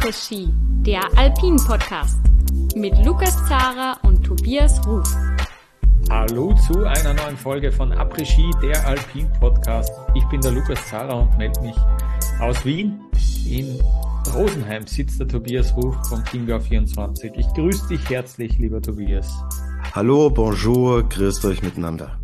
Après-Ski, der Alpin-Podcast mit Lukas Zara und Tobias Ruf. Hallo zu einer neuen Folge von Après-Ski, der Alpin-Podcast. Ich bin der Lukas Zara und melde mich aus Wien. In Rosenheim sitzt der Tobias Ruf vom Chiemgau24. Ich grüße dich herzlich, lieber Tobias. Hallo, bonjour, grüßt euch miteinander.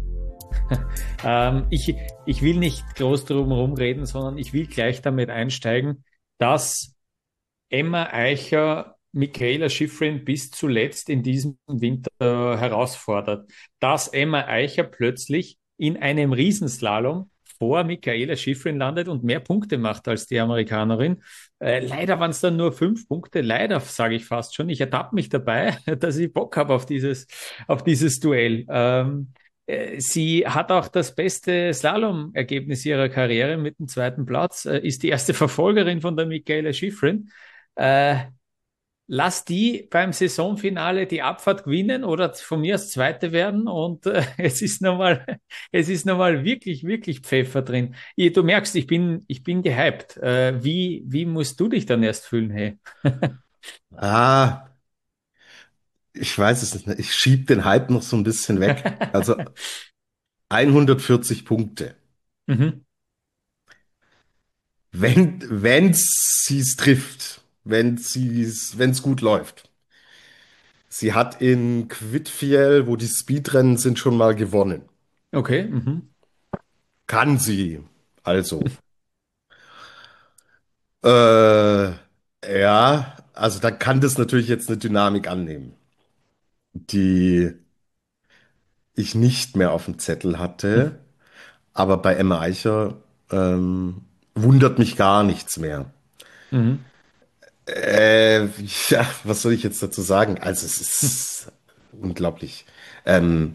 Ich will nicht groß drum herum reden, sondern ich will gleich damit einsteigen, dass Emma Eicher Mikaela Shiffrin bis zuletzt in diesem Winter herausfordert. Dass Emma Eicher plötzlich in einem Riesenslalom vor Mikaela Shiffrin landet und mehr Punkte macht als die Amerikanerin. Leider waren es dann nur 5 Punkte. Leider, sage ich fast schon. Ich ertappe mich dabei, dass ich Bock habe auf dieses Duell. Sie hat auch das beste Slalom-Ergebnis ihrer Karriere mit dem 2. Platz, ist die erste Verfolgerin von der Mikaela Shiffrin. Lass die beim Saisonfinale die Abfahrt gewinnen oder von mir als Zweite werden und es ist nochmal wirklich, wirklich Pfeffer drin. Du merkst, ich bin gehypt. Wie musst du dich dann erst fühlen, hey? Ich weiß es nicht. Ich schieb den Hype noch so ein bisschen weg. Also 140 Punkte. Mhm. Wenn sie es trifft, wenn es gut läuft. Sie hat in Kvitfjell, wo die Speedrennen sind, schon mal gewonnen. Okay. Mhm. Kann sie. Also. Äh, ja, also dann kann das natürlich jetzt eine Dynamik annehmen, die ich nicht mehr auf dem Zettel hatte. Aber bei Emma Eicher wundert mich gar nichts mehr. Mhm. Äh, ja, was soll ich jetzt dazu sagen? Also es ist unglaublich, ähm,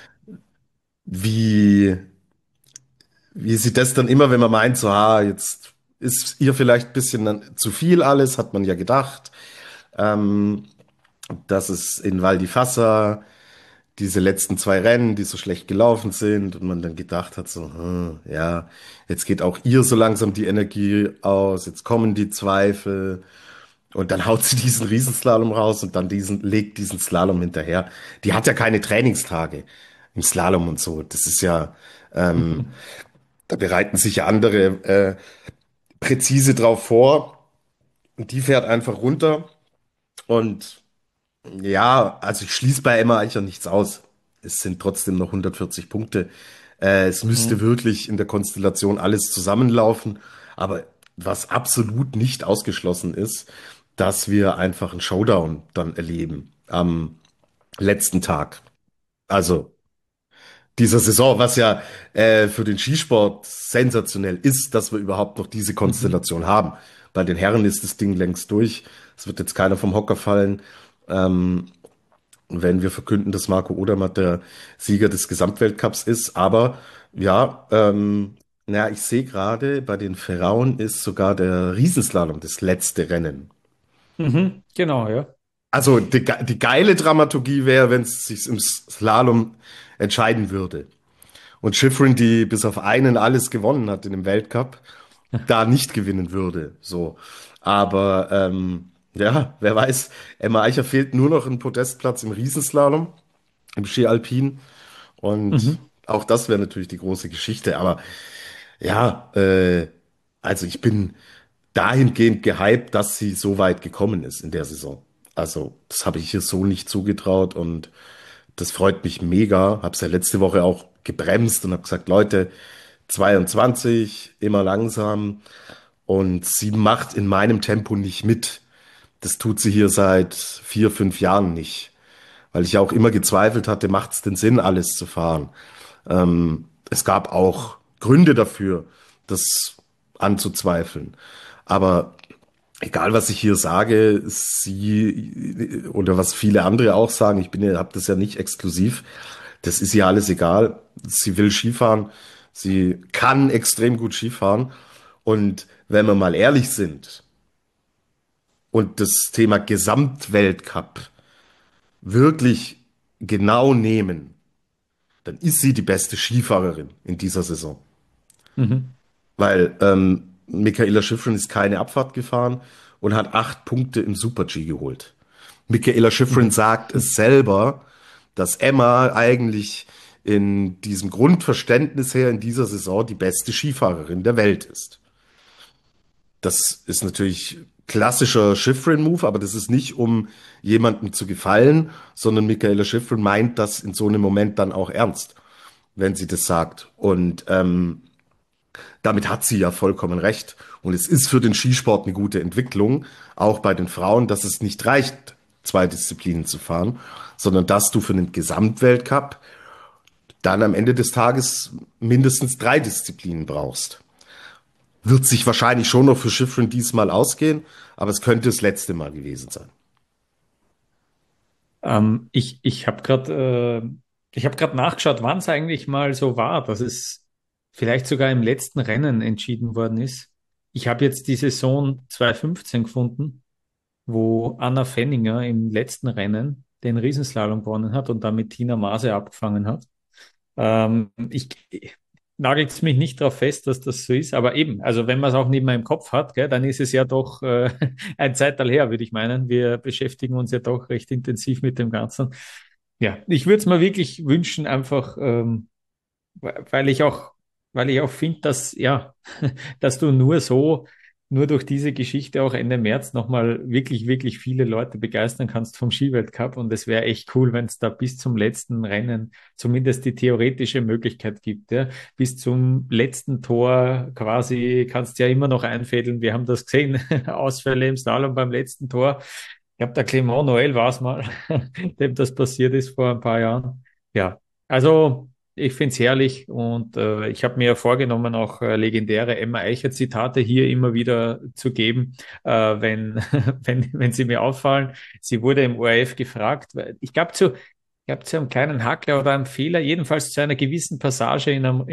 wie, wie sie das dann immer, wenn man meint, so, jetzt ist ihr vielleicht ein bisschen zu viel alles, hat man ja gedacht, ähm, dass es in Val di Fassa diese letzten 2 Rennen, die so schlecht gelaufen sind und man dann gedacht hat, so, ja, jetzt geht auch ihr so langsam die Energie aus, jetzt kommen die Zweifel und dann haut sie diesen Riesenslalom raus und dann legt diesen Slalom hinterher. Die hat ja keine Trainingstage im Slalom und so. Das ist ja, da bereiten sich ja andere präzise drauf vor und die fährt einfach runter und ja, also ich schließe bei Emma Eicher nichts aus. Es sind trotzdem noch 140 Punkte. Es müsste Mhm. wirklich in der Konstellation alles zusammenlaufen. Aber was absolut nicht ausgeschlossen ist, dass wir einfach einen Showdown dann erleben am letzten Tag. Also dieser Saison, was ja für den Skisport sensationell ist, dass wir überhaupt noch diese Mhm. Konstellation haben. Bei den Herren ist das Ding längst durch. Es wird jetzt keiner vom Hocker fallen. Wenn wir verkünden, dass Marco Odermatt der Sieger des Gesamtweltcups ist. Aber ja, naja, ich sehe gerade, bei den Frauen ist sogar der Riesenslalom das letzte Rennen. Mhm. Genau, ja. Also die geile Dramaturgie wäre, wenn es sich im Slalom entscheiden würde. Und Shiffrin, die bis auf einen alles gewonnen hat in dem Weltcup, da nicht gewinnen würde. So. Aber ja, wer weiß, Emma Eicher fehlt nur noch ein Podestplatz im Riesenslalom, im Ski Alpin. Und Mhm. auch das wäre natürlich die große Geschichte. Aber ja, also ich bin dahingehend gehypt, dass sie so weit gekommen ist in der Saison. Also das habe ich ihr so nicht zugetraut und das freut mich mega. Habe es ja letzte Woche auch gebremst und habe gesagt, Leute, 22, immer langsam. Und sie macht in meinem Tempo nicht mit. Das tut sie hier seit 4, 5 Jahren nicht. Weil ich ja auch immer gezweifelt hatte, macht es denn Sinn, alles zu fahren? Es gab auch Gründe dafür, das anzuzweifeln. Aber egal, was ich hier sage, sie oder was viele andere auch sagen, habe das ja nicht exklusiv. Das ist ihr alles egal. Sie will Skifahren. Sie kann extrem gut Skifahren. Und wenn wir mal ehrlich sind und das Thema Gesamtweltcup wirklich genau nehmen, dann ist sie die beste Skifahrerin in dieser Saison. Mhm. Weil Michaela Shiffrin ist keine Abfahrt gefahren und hat 8 Punkte im Super-G geholt. Michaela Schifrin Mhm. sagt es selber, dass Emma eigentlich in diesem Grundverständnis her in dieser Saison die beste Skifahrerin der Welt ist. Das ist natürlich klassischer Schifrin-Move, aber das ist nicht, um jemandem zu gefallen, sondern Michaela Schifrin meint das in so einem Moment dann auch ernst, wenn sie das sagt. Und damit hat sie ja vollkommen recht. Und es ist für den Skisport eine gute Entwicklung, auch bei den Frauen, dass es nicht reicht, 2 Disziplinen zu fahren, sondern dass du für den Gesamtweltcup dann am Ende des Tages mindestens 3 Disziplinen brauchst. Wird sich wahrscheinlich schon noch für Schifrin diesmal ausgehen, aber es könnte das letzte Mal gewesen sein. Ich habe ich habe gerade nachgeschaut, wann es eigentlich mal so war, dass es vielleicht sogar im letzten Rennen entschieden worden ist. Ich habe jetzt die Saison 2015 gefunden, wo Anna Fenninger im letzten Rennen den Riesenslalom gewonnen hat und damit Tina Maase abgefangen hat. Ich nagelt mich nicht darauf fest, dass das so ist, aber eben, also wenn man es auch nicht mehr im Kopf hat, gell, dann ist es ja doch ein Zeitalter her, würde ich meinen. Wir beschäftigen uns ja doch recht intensiv mit dem Ganzen. Ja, ich würde es mir wirklich wünschen, einfach, weil ich auch, weil ich auch finde, dass, ja, dass du nur so, nur durch diese Geschichte auch Ende März nochmal wirklich, wirklich viele Leute begeistern kannst vom Skiweltcup. Und es wäre echt cool, wenn es da bis zum letzten Rennen zumindest die theoretische Möglichkeit gibt. Ja. Bis zum letzten Tor quasi kannst du ja immer noch einfädeln. Wir haben das gesehen, Ausfälle im Slalom beim letzten Tor. Ich glaube, der Clément Noël war es mal, dem das passiert ist vor ein paar Jahren. Ja, also ich finde es herrlich und ich habe mir ja vorgenommen, auch legendäre Emma Eicher-Zitate hier immer wieder zu geben, wenn sie mir auffallen. Sie wurde im ORF gefragt, weil ich glaube zu einem kleinen Hackler oder einem Fehler, jedenfalls zu einer gewissen Passage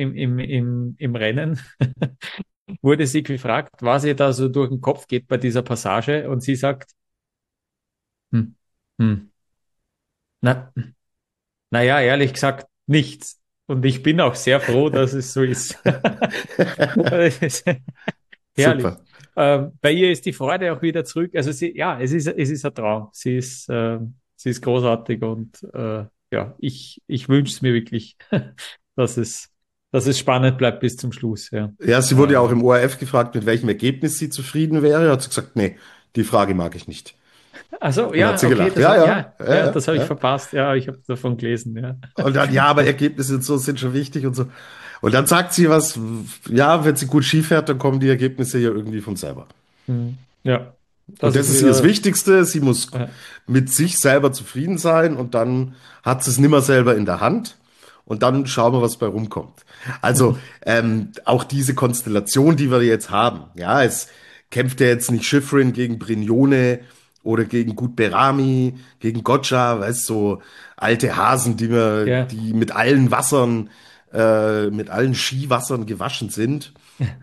im Rennen, wurde sie gefragt, was ihr da so durch den Kopf geht bei dieser Passage und sie sagt, hm, hm, na, naja, ehrlich gesagt, nichts. Und ich bin auch sehr froh, dass es so ist. Das ist herrlich. Super. Bei ihr ist die Freude auch wieder zurück. Also sie, ja, es ist ein Traum. Sie ist großartig und ja, ich wünsche es mir wirklich, dass es, dass es spannend bleibt bis zum Schluss. Ja. Ja, sie wurde ja auch im ORF gefragt, mit welchem Ergebnis sie zufrieden wäre. Hat sie gesagt, nee, die Frage mag ich nicht. Also Und hat ja, sie okay, gelacht. Ja, ja, ja, das ja, habe ich ja. verpasst. Ja, ich habe davon gelesen. Ja. Und dann, ja, aber Ergebnisse und so sind schon wichtig und so. Und dann sagt sie was, ja, wenn sie gut Ski fährt, dann kommen die Ergebnisse ja irgendwie von selber. Ja, Und das das ist ist ihr das wieder. Wichtigste. Sie muss Äh, mit sich selber zufrieden sein und dann hat sie es nimmer selber in der Hand. Und dann schauen wir, was bei rumkommt. Also auch diese Konstellation, die wir jetzt haben. Ja, es kämpft ja jetzt nicht Schifrin gegen Brignone oder gegen Gutberami, gegen Goccia, weißt so alte Hasen, ja. die mit allen Wassern, mit allen Skiwassern gewaschen sind.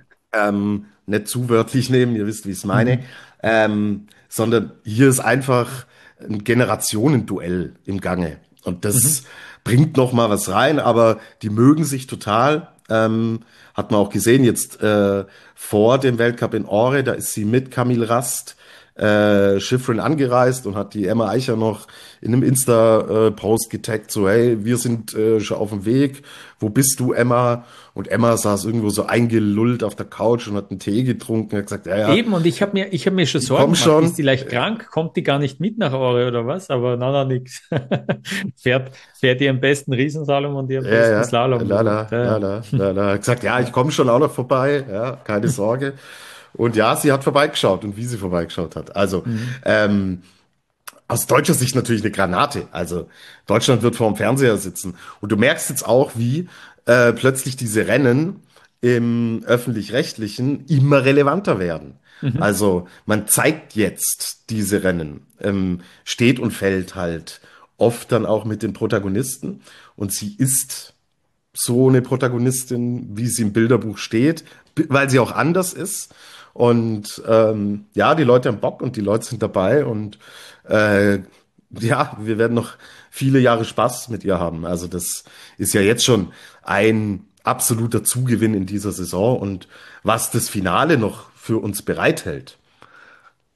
Nicht zu wörtlich nehmen, ihr wisst, wie ich es meine, Mhm. sondern hier ist einfach ein Generationenduell im Gange. Und das Mhm. bringt noch mal was rein, aber die mögen sich total. Hat man auch gesehen jetzt vor dem Weltcup in Åre, da ist sie mit Camille Rast, Schifrin angereist und hat die Emma Eicher noch in einem Insta-Post getaggt, so hey, wir sind schon auf dem Weg, wo bist du, Emma? Und Emma saß irgendwo so eingelullt auf der Couch und hat einen Tee getrunken, hat gesagt, ja, ja, Eben, und ich hab mir schon ich Sorgen komm gemacht. Ist die schon. leicht krank? Kommt die gar nicht mit nach Aure oder was? Aber na, na, nix. Fährt ihren besten Riesensalom und ihren Ja, besten ja, Slalom. la Und, la, la la, la la. Hat gesagt, ja, ich komme schon auch noch vorbei, ja, keine Sorge. Und ja, sie hat vorbeigeschaut und wie sie vorbeigeschaut hat. Also, mhm. ähm, aus deutscher Sicht natürlich eine Granate. Also Deutschland wird vor dem Fernseher sitzen. Und du merkst jetzt auch, wie plötzlich diese Rennen im öffentlich-rechtlichen immer relevanter werden. Mhm. Also man zeigt jetzt diese Rennen, steht und fällt halt oft dann auch mit den Protagonisten. Und sie ist so eine Protagonistin, wie sie im Bilderbuch steht, weil sie auch anders ist. Und ja, die Leute haben Bock und die Leute sind dabei und äh, ja, wir werden noch viele Jahre Spaß mit ihr haben. Also das ist ja jetzt schon ein absoluter Zugewinn in dieser Saison und was das Finale noch für uns bereithält.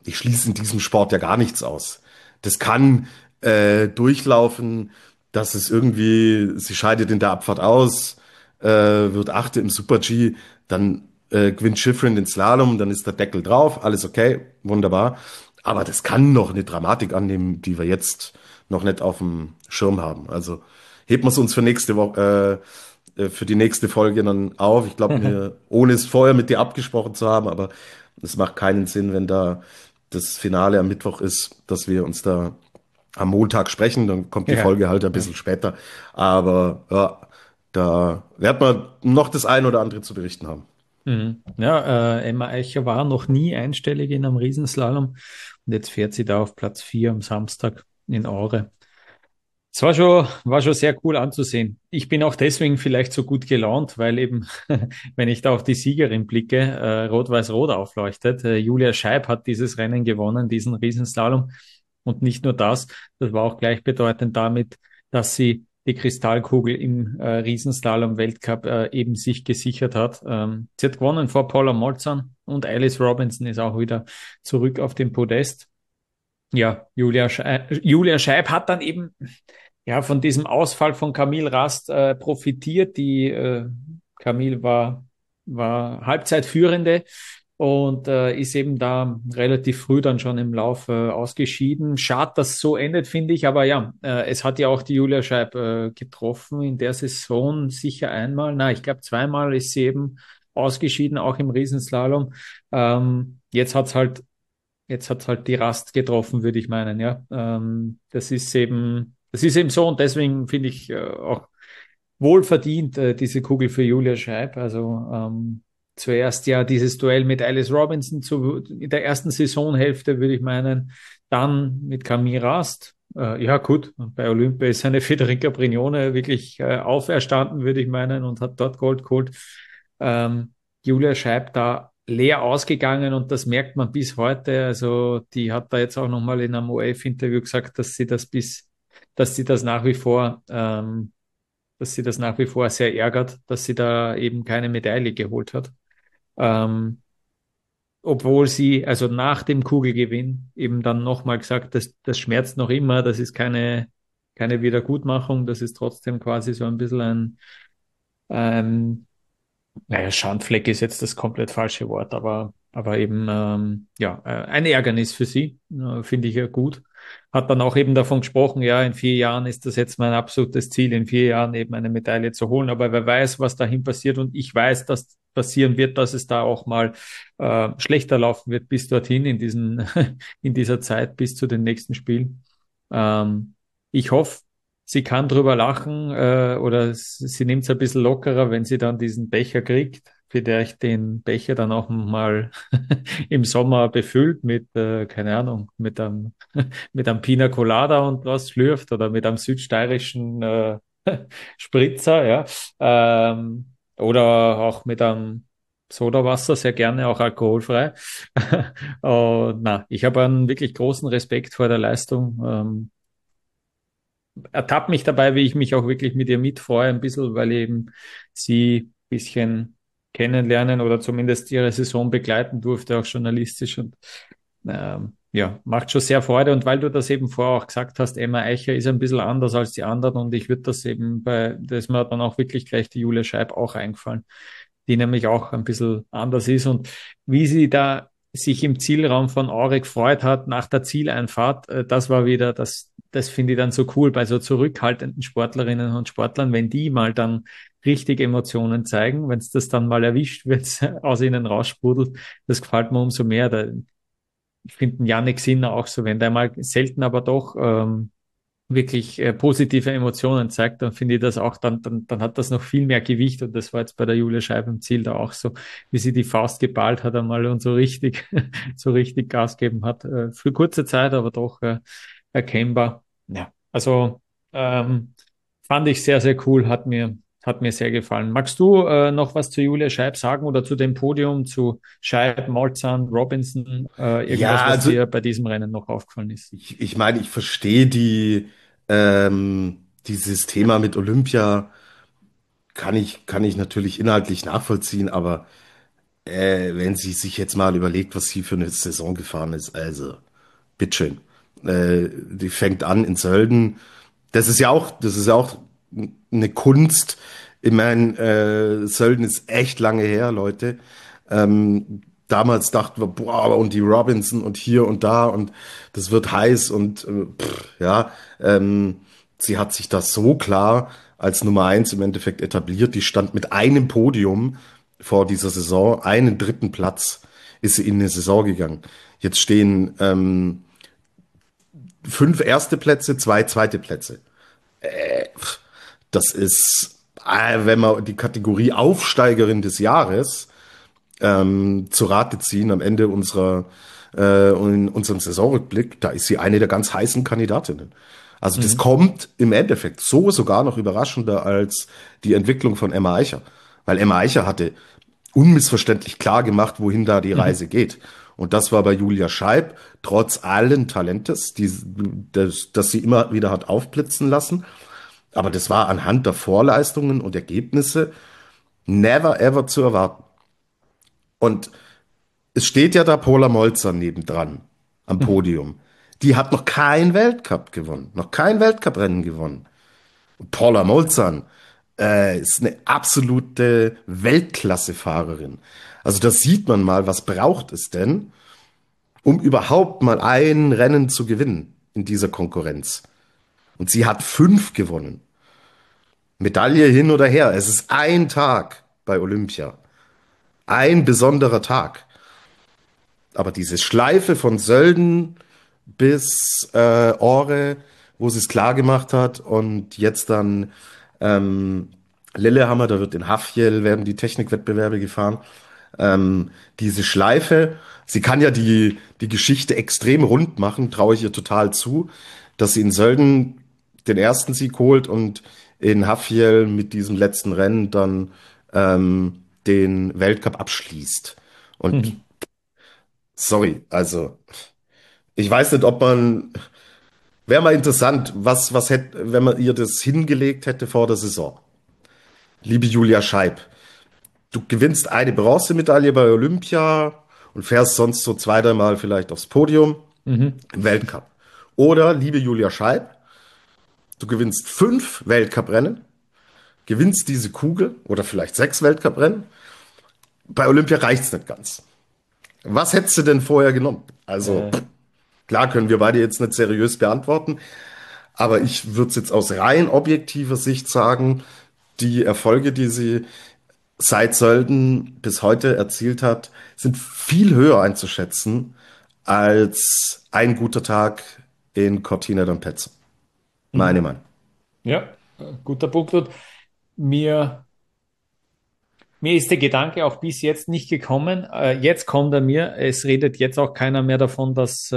ich schließe in diesem Sport ja gar nichts aus. Das kann durchlaufen, dass es irgendwie, sie scheidet in der Abfahrt aus, wird Achte im Super-G, dann gewinnt Schifrin den Slalom, dann ist der Deckel drauf, alles okay, wunderbar. Aber das kann noch eine Dramatik annehmen, die wir jetzt noch nicht auf dem Schirm haben. Also heben wir es uns für nächste Woche, für die nächste Folge dann auf. Ich glaube, mir, ohne es vorher mit dir abgesprochen zu haben, aber es macht keinen Sinn, wenn da das Finale am Mittwoch ist, dass wir uns da am Montag sprechen. Dann kommt die Ja, Folge halt ein ja. bisschen später. Aber ja, da wird man noch das ein oder andere zu berichten haben. Mhm. Ja, Emma Eicher war noch nie einstellig in einem Riesenslalom und jetzt fährt sie da auf Platz 4 am Samstag in Aure. Es war schon sehr cool anzusehen. Ich bin auch deswegen vielleicht so gut gelaunt, weil eben, wenn ich da auf die Siegerin blicke, Rot-Weiß-Rot aufleuchtet. Julia Scheib hat dieses Rennen gewonnen, diesen Riesenslalom. Und nicht nur das, das war auch gleichbedeutend damit, dass sie die Kristallkugel im Riesenslalom-Weltcup eben sich gesichert hat. Sie hat gewonnen vor Paula Molzan und Alice Robinson ist auch wieder zurück auf dem Podest. Ja, Julia Scheib hat dann eben ja von diesem Ausfall von Camille Rast profitiert. Camille war Halbzeitführende und ist eben da relativ früh dann schon im Lauf ausgeschieden. Schade, dass es so endet, finde ich. Aber ja, es hat ja auch die Julia Scheib getroffen in der Saison sicher einmal. Na, ich glaube zweimal ist sie eben ausgeschieden, auch im Riesenslalom. Jetzt hat's halt die Rast getroffen, würde ich meinen, ja. Das ist eben so und deswegen finde ich auch wohlverdient diese Kugel für Julia Scheib. Also zuerst ja dieses Duell mit Alice Robinson in der ersten Saisonhälfte, würde ich meinen, dann mit Camille Rast. Ja gut, bei Olympia ist eine Federica Brignone wirklich auferstanden, würde ich meinen, und hat dort Gold geholt. Julia Scheib da leer ausgegangen und das merkt man bis heute. Also die hat da jetzt auch nochmal in einem ORF-Interview gesagt, dass sie das nach wie vor, dass sie das nach wie vor sehr ärgert, dass sie da eben keine Medaille geholt hat. Ähm, Obwohl sie, also nach dem Kugelgewinn, eben dann nochmal gesagt, das schmerzt noch immer, das ist keine Wiedergutmachung, das ist trotzdem quasi so ein bisschen ein naja, Schandfleck ist jetzt das komplett falsche Wort, aber eben ja, ein Ärgernis für sie, finde ich ja gut. Hat dann auch eben davon gesprochen, ja, in 4 Jahren ist das jetzt mein absolutes Ziel, in 4 Jahren eben eine Medaille zu holen. Aber wer weiß, was dahin passiert und ich weiß, dass passieren wird, dass es da auch mal schlechter laufen wird bis dorthin in dieser Zeit bis zu den nächsten Spielen. Ich hoffe, sie kann drüber lachen oder sie nimmt es ein bisschen lockerer, wenn sie dann diesen Becher kriegt. Vielleicht den Becher dann auch mal im Sommer befüllt mit, keine Ahnung, mit einem Pina Colada und was schlürft oder mit einem südsteirischen Spritzer, ja. Oder auch mit einem Sodawasser, sehr gerne, auch alkoholfrei. Und na, ich habe einen wirklich großen Respekt vor der Leistung. Ertappe mich dabei, wie ich mich auch wirklich mit ihr mitfreue, ein bisschen, weil eben sie ein bisschen kennenlernen oder zumindest ihre Saison begleiten durfte, auch journalistisch. Und ja, macht schon sehr Freude. Und weil du das eben vorher auch gesagt hast, Emma Eicher ist ein bisschen anders als die anderen und ich würde das eben da ist mir dann auch wirklich gleich die Julia Scheib auch eingefallen, die nämlich auch ein bisschen anders ist und wie sie da sich im Zielraum von Aure gefreut hat nach der Zieleinfahrt, das war wieder, das finde ich dann so cool bei so zurückhaltenden Sportlerinnen und Sportlern, wenn die mal dann richtig Emotionen zeigen, wenn es das dann mal erwischt, wenn es aus ihnen raussprudelt, das gefällt mir umso mehr. Ich finde Yannick Sinner auch so, wenn der mal selten aber doch wirklich positive Emotionen zeigt, dann finde ich das auch, dann hat das noch viel mehr Gewicht und das war jetzt bei der Julia Scheib im Ziel da auch so, wie sie die Faust geballt hat einmal und so richtig, so richtig Gas geben hat. Für kurze Zeit, aber doch erkennbar. Ja, also fand ich sehr, sehr cool, hat mir sehr gefallen. Magst du noch was zu Julia Scheib sagen oder zu dem Podium, zu Scheib, Molzan, Robinson, irgendwas, Ja, was also dir bei diesem Rennen noch aufgefallen ist? ich meine, ich verstehe dieses Thema mit Olympia, kann ich natürlich inhaltlich nachvollziehen, aber wenn sie sich jetzt mal überlegt, was sie für eine Saison gefahren ist, also bitteschön. Die fängt an in Sölden. Das ist ja auch eine Kunst. Ich meine, Sölden ist echt lange her, Leute. Damals dachten wir, boah, und die Robinson und hier und da und das wird heiß und ja, sie hat sich das so klar als Nummer eins im Endeffekt etabliert. Die stand mit einem Podium vor dieser Saison, einen dritten Platz ist sie in eine Saison gegangen. Jetzt stehen 5 erste Plätze, 2 zweite Plätze. Das ist, wenn wir die Kategorie Aufsteigerin des Jahres zu Rate ziehen am Ende in unserem Saisonrückblick, da ist sie eine der ganz heißen Kandidatinnen. Also das Mhm. kommt im Endeffekt so sogar noch überraschender als die Entwicklung von Emma Eicher. Weil Emma Eicher hatte unmissverständlich klar gemacht, wohin da die Mhm. Reise geht. Und das war bei Julia Scheib, trotz allen Talentes, das sie immer wieder hat aufblitzen lassen. Aber das war anhand der Vorleistungen und Ergebnisse never ever zu erwarten. Und es steht ja da Paula Molzer nebendran am Mhm. Podium. Die hat noch kein Weltcup gewonnen, noch kein Weltcuprennen gewonnen. Und Paula Molzern ist eine absolute Weltklassefahrerin. Also da sieht man mal, was braucht es denn, um überhaupt mal ein Rennen zu gewinnen in dieser Konkurrenz. Und sie hat 5 gewonnen. Medaille hin oder her. Es ist ein Tag bei Olympia. Ein besonderer Tag. Aber diese Schleife von Sölden bis Ore, wo sie es klar gemacht hat und jetzt dann ähm, Lillehammer, da wird in Hafjell werden die Technikwettbewerbe gefahren. Diese Schleife, sie kann ja die Geschichte extrem rund machen, traue ich ihr total zu, dass sie in Sölden den ersten Sieg holt und in Hafjell mit diesem letzten Rennen dann den Weltcup abschließt. Und Mhm. sorry, also ich weiß nicht, ob man, wäre mal interessant, was hätte, wenn man ihr das hingelegt hätte vor der Saison. Liebe Julia Scheib, du gewinnst eine Bronzemedaille bei Olympia und fährst sonst so 2, 3 Mal vielleicht aufs Podium Mhm. im Weltcup. Oder, liebe Julia Scheib, du gewinnst 5 Weltcuprennen, gewinnst diese Kugel oder vielleicht 6 Weltcuprennen. Bei Olympia reicht's nicht ganz. Was hättest du denn vorher genommen? Also, Äh, klar können wir beide jetzt nicht seriös beantworten, aber ich würde es jetzt aus rein objektiver Sicht sagen, die Erfolge, die sie seit Sölden bis heute erzielt hat, sind viel höher einzuschätzen als ein guter Tag in Cortina d'Ampezzo. Meine mhm. Meinung. Ja, guter Punkt. Und mir, mir ist der Gedanke auch bis jetzt nicht gekommen. Jetzt kommt er mir. Es redet jetzt auch keiner mehr davon,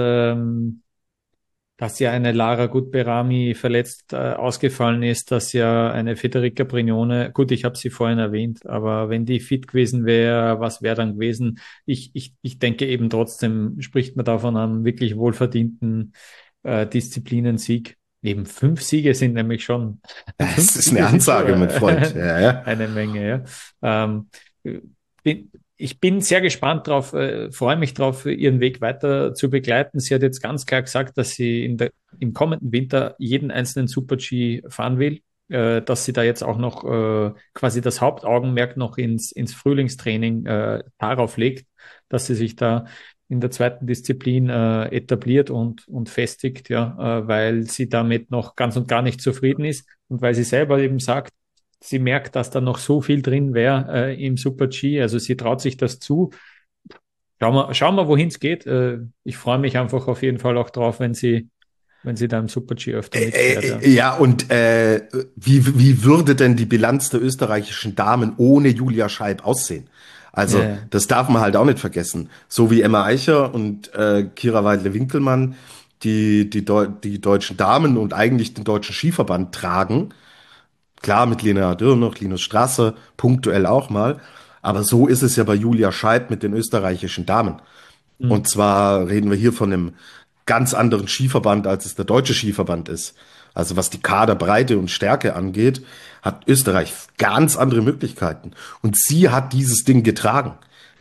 dass ja eine Lara Gutberami verletzt ausgefallen ist, dass ja eine Federica Brignone, gut, ich habe sie vorhin erwähnt, aber wenn die fit gewesen wäre, was wäre dann gewesen? Ich denke eben trotzdem, spricht man da von einem wirklich wohlverdienten Disziplinensieg. Eben 5 Siege sind nämlich schon, fünf Es ist eine Siege sind schon Ansage, mein Freund. Ja, ja. eine Menge, ja. Ich bin sehr gespannt drauf, freue mich drauf, ihren Weg weiter zu begleiten. Sie hat jetzt ganz klar gesagt, dass sie im kommenden Winter jeden einzelnen Super-G fahren will, dass sie da jetzt auch noch quasi das Hauptaugenmerk noch ins Frühlingstraining darauf legt, dass sie sich da in der zweiten Disziplin etabliert und festigt, ja, weil sie damit noch ganz und gar nicht zufrieden ist und weil sie selber eben sagt, sie merkt, dass da noch so viel drin wäre im Super-G. Also sie traut sich das zu. Schauen wir, wohin es geht. Ich freue mich einfach auf jeden Fall auch drauf, wenn sie da im Super-G öfter mitfährt. Ja. Ja, und wie würde denn die Bilanz der österreichischen Damen ohne Julia Scheib aussehen? Also, Ja. das darf man halt auch nicht vergessen. So wie Emma Eicher und Kira Weidle-Winkelmann die deutschen Damen und eigentlich den deutschen Skiverband tragen. Klar, mit Lena Dürr noch, Linus Strasser, punktuell auch mal. Aber so ist es ja bei Julia Scheib mit den österreichischen Damen. Hm. Und zwar reden wir hier von einem ganz anderen Skiverband, als es der deutsche Skiverband ist. Also was die Kaderbreite und Stärke angeht, hat Österreich ganz andere Möglichkeiten. Und sie hat dieses Ding getragen.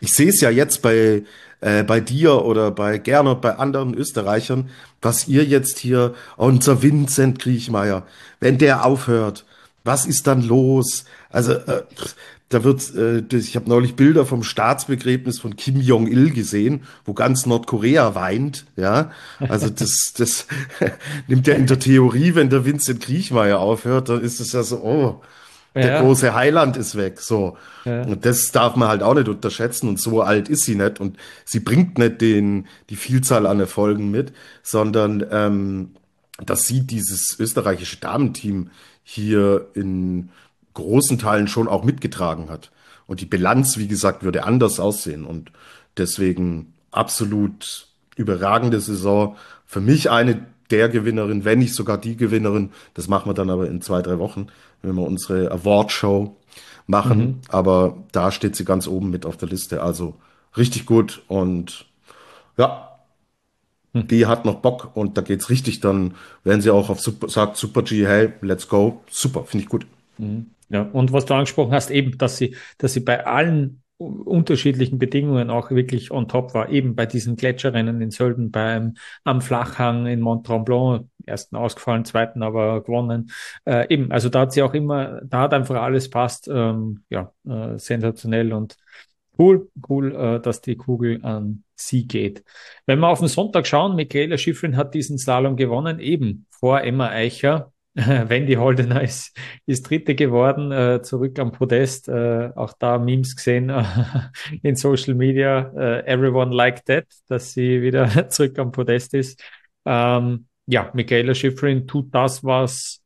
Ich sehe es ja jetzt bei dir oder bei Gernot, bei anderen Österreichern, was ihr jetzt hier, unser Vincent Kriechmeier, wenn der aufhört, was ist dann los? Also da wird, ich habe neulich Bilder vom Staatsbegräbnis von Kim Jong-il gesehen, wo ganz Nordkorea weint, ja. Also das nimmt ja in der Theorie, wenn der Vincent Kriechmeier aufhört, dann ist es ja so, oh, der Ja, große Heiland ist weg, so. ja. Und das darf man halt auch nicht unterschätzen und so alt ist sie nicht und sie bringt nicht die Vielzahl an Erfolgen mit, sondern dass sie dieses österreichische Damenteam hier in großen Teilen schon auch mitgetragen hat. Und die Bilanz, wie gesagt, würde anders aussehen und deswegen absolut überragende Saison. Für mich eine der Gewinnerin, wenn nicht sogar die Gewinnerin. Das machen wir dann aber in 2, 3 Wochen, wenn wir unsere Award-Show machen. Mhm. Aber da steht sie ganz oben mit auf der Liste. Also richtig gut und ja, Hm. die hat noch Bock und da geht's richtig. Dann werden sie auch auf Super, sagt Super G, hey, let's go. Super, finde ich gut. Mhm. Ja, und was du angesprochen hast, eben, dass sie bei allen unterschiedlichen Bedingungen auch wirklich on top war, eben bei diesen Gletscherrennen in Sölden, am Flachhang in Mont Tremblant, ersten ausgefallen, zweiten aber gewonnen. Eben, also da hat sie auch immer, da hat einfach alles passt, ja, sensationell und cool, dass die Kugel an sie geht. Wenn wir auf den Sonntag schauen, Michaela Schifrin hat diesen Slalom gewonnen, eben vor Emma Eicher. Wendy Holdener ist Dritte geworden, zurück am Podest. Auch da Memes gesehen in Social Media. Everyone like that, dass sie wieder zurück am Podest ist. Ja, Michaela Schifrin tut das, was,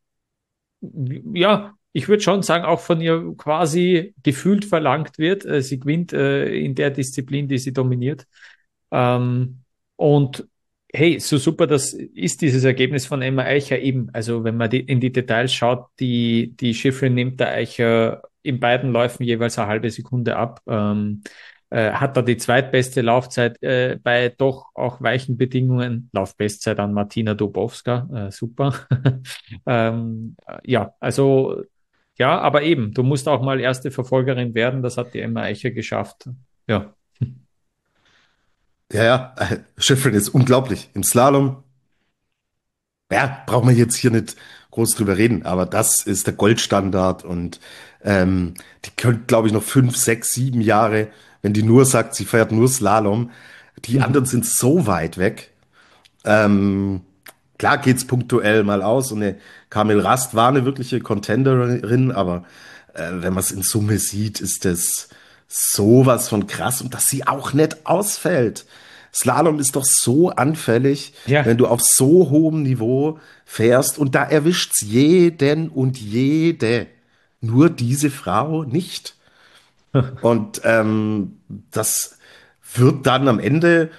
ja, ich würde schon sagen, auch von ihr quasi gefühlt verlangt wird. Sie gewinnt in der Disziplin, die sie dominiert. Ähm, und hey, so super, das ist dieses Ergebnis von Emma Eicher eben. Also wenn man in die Details schaut, die Schifrin nimmt der Eicher in beiden Läufen jeweils eine halbe Sekunde ab. Hat da die zweitbeste Laufzeit bei doch auch weichen Bedingungen. Laufbestzeit an Martina Dobowska, super. Ja, also ja, aber eben, du musst auch mal erste Verfolgerin werden. Das hat die Emma Eicher geschafft. Ja. Ja, ja, Schifrin ist unglaublich. Im Slalom, ja, brauchen wir jetzt hier nicht groß drüber reden, aber das ist der Goldstandard und die könnte, glaube ich, noch 5, 6, 7 Jahre, wenn die nur sagt, sie fährt nur Slalom. Die anderen sind so weit weg. Ähm, klar geht's punktuell mal aus und eine Kamil Rast war eine wirkliche Contenderin, aber wenn man es in Summe sieht, ist das sowas von krass und dass sie auch nicht ausfällt. Slalom ist doch so anfällig, wenn Ja, du auf so hohem Niveau fährst und da erwischt's jeden und jede. Nur diese Frau nicht. Und das wird dann am Ende,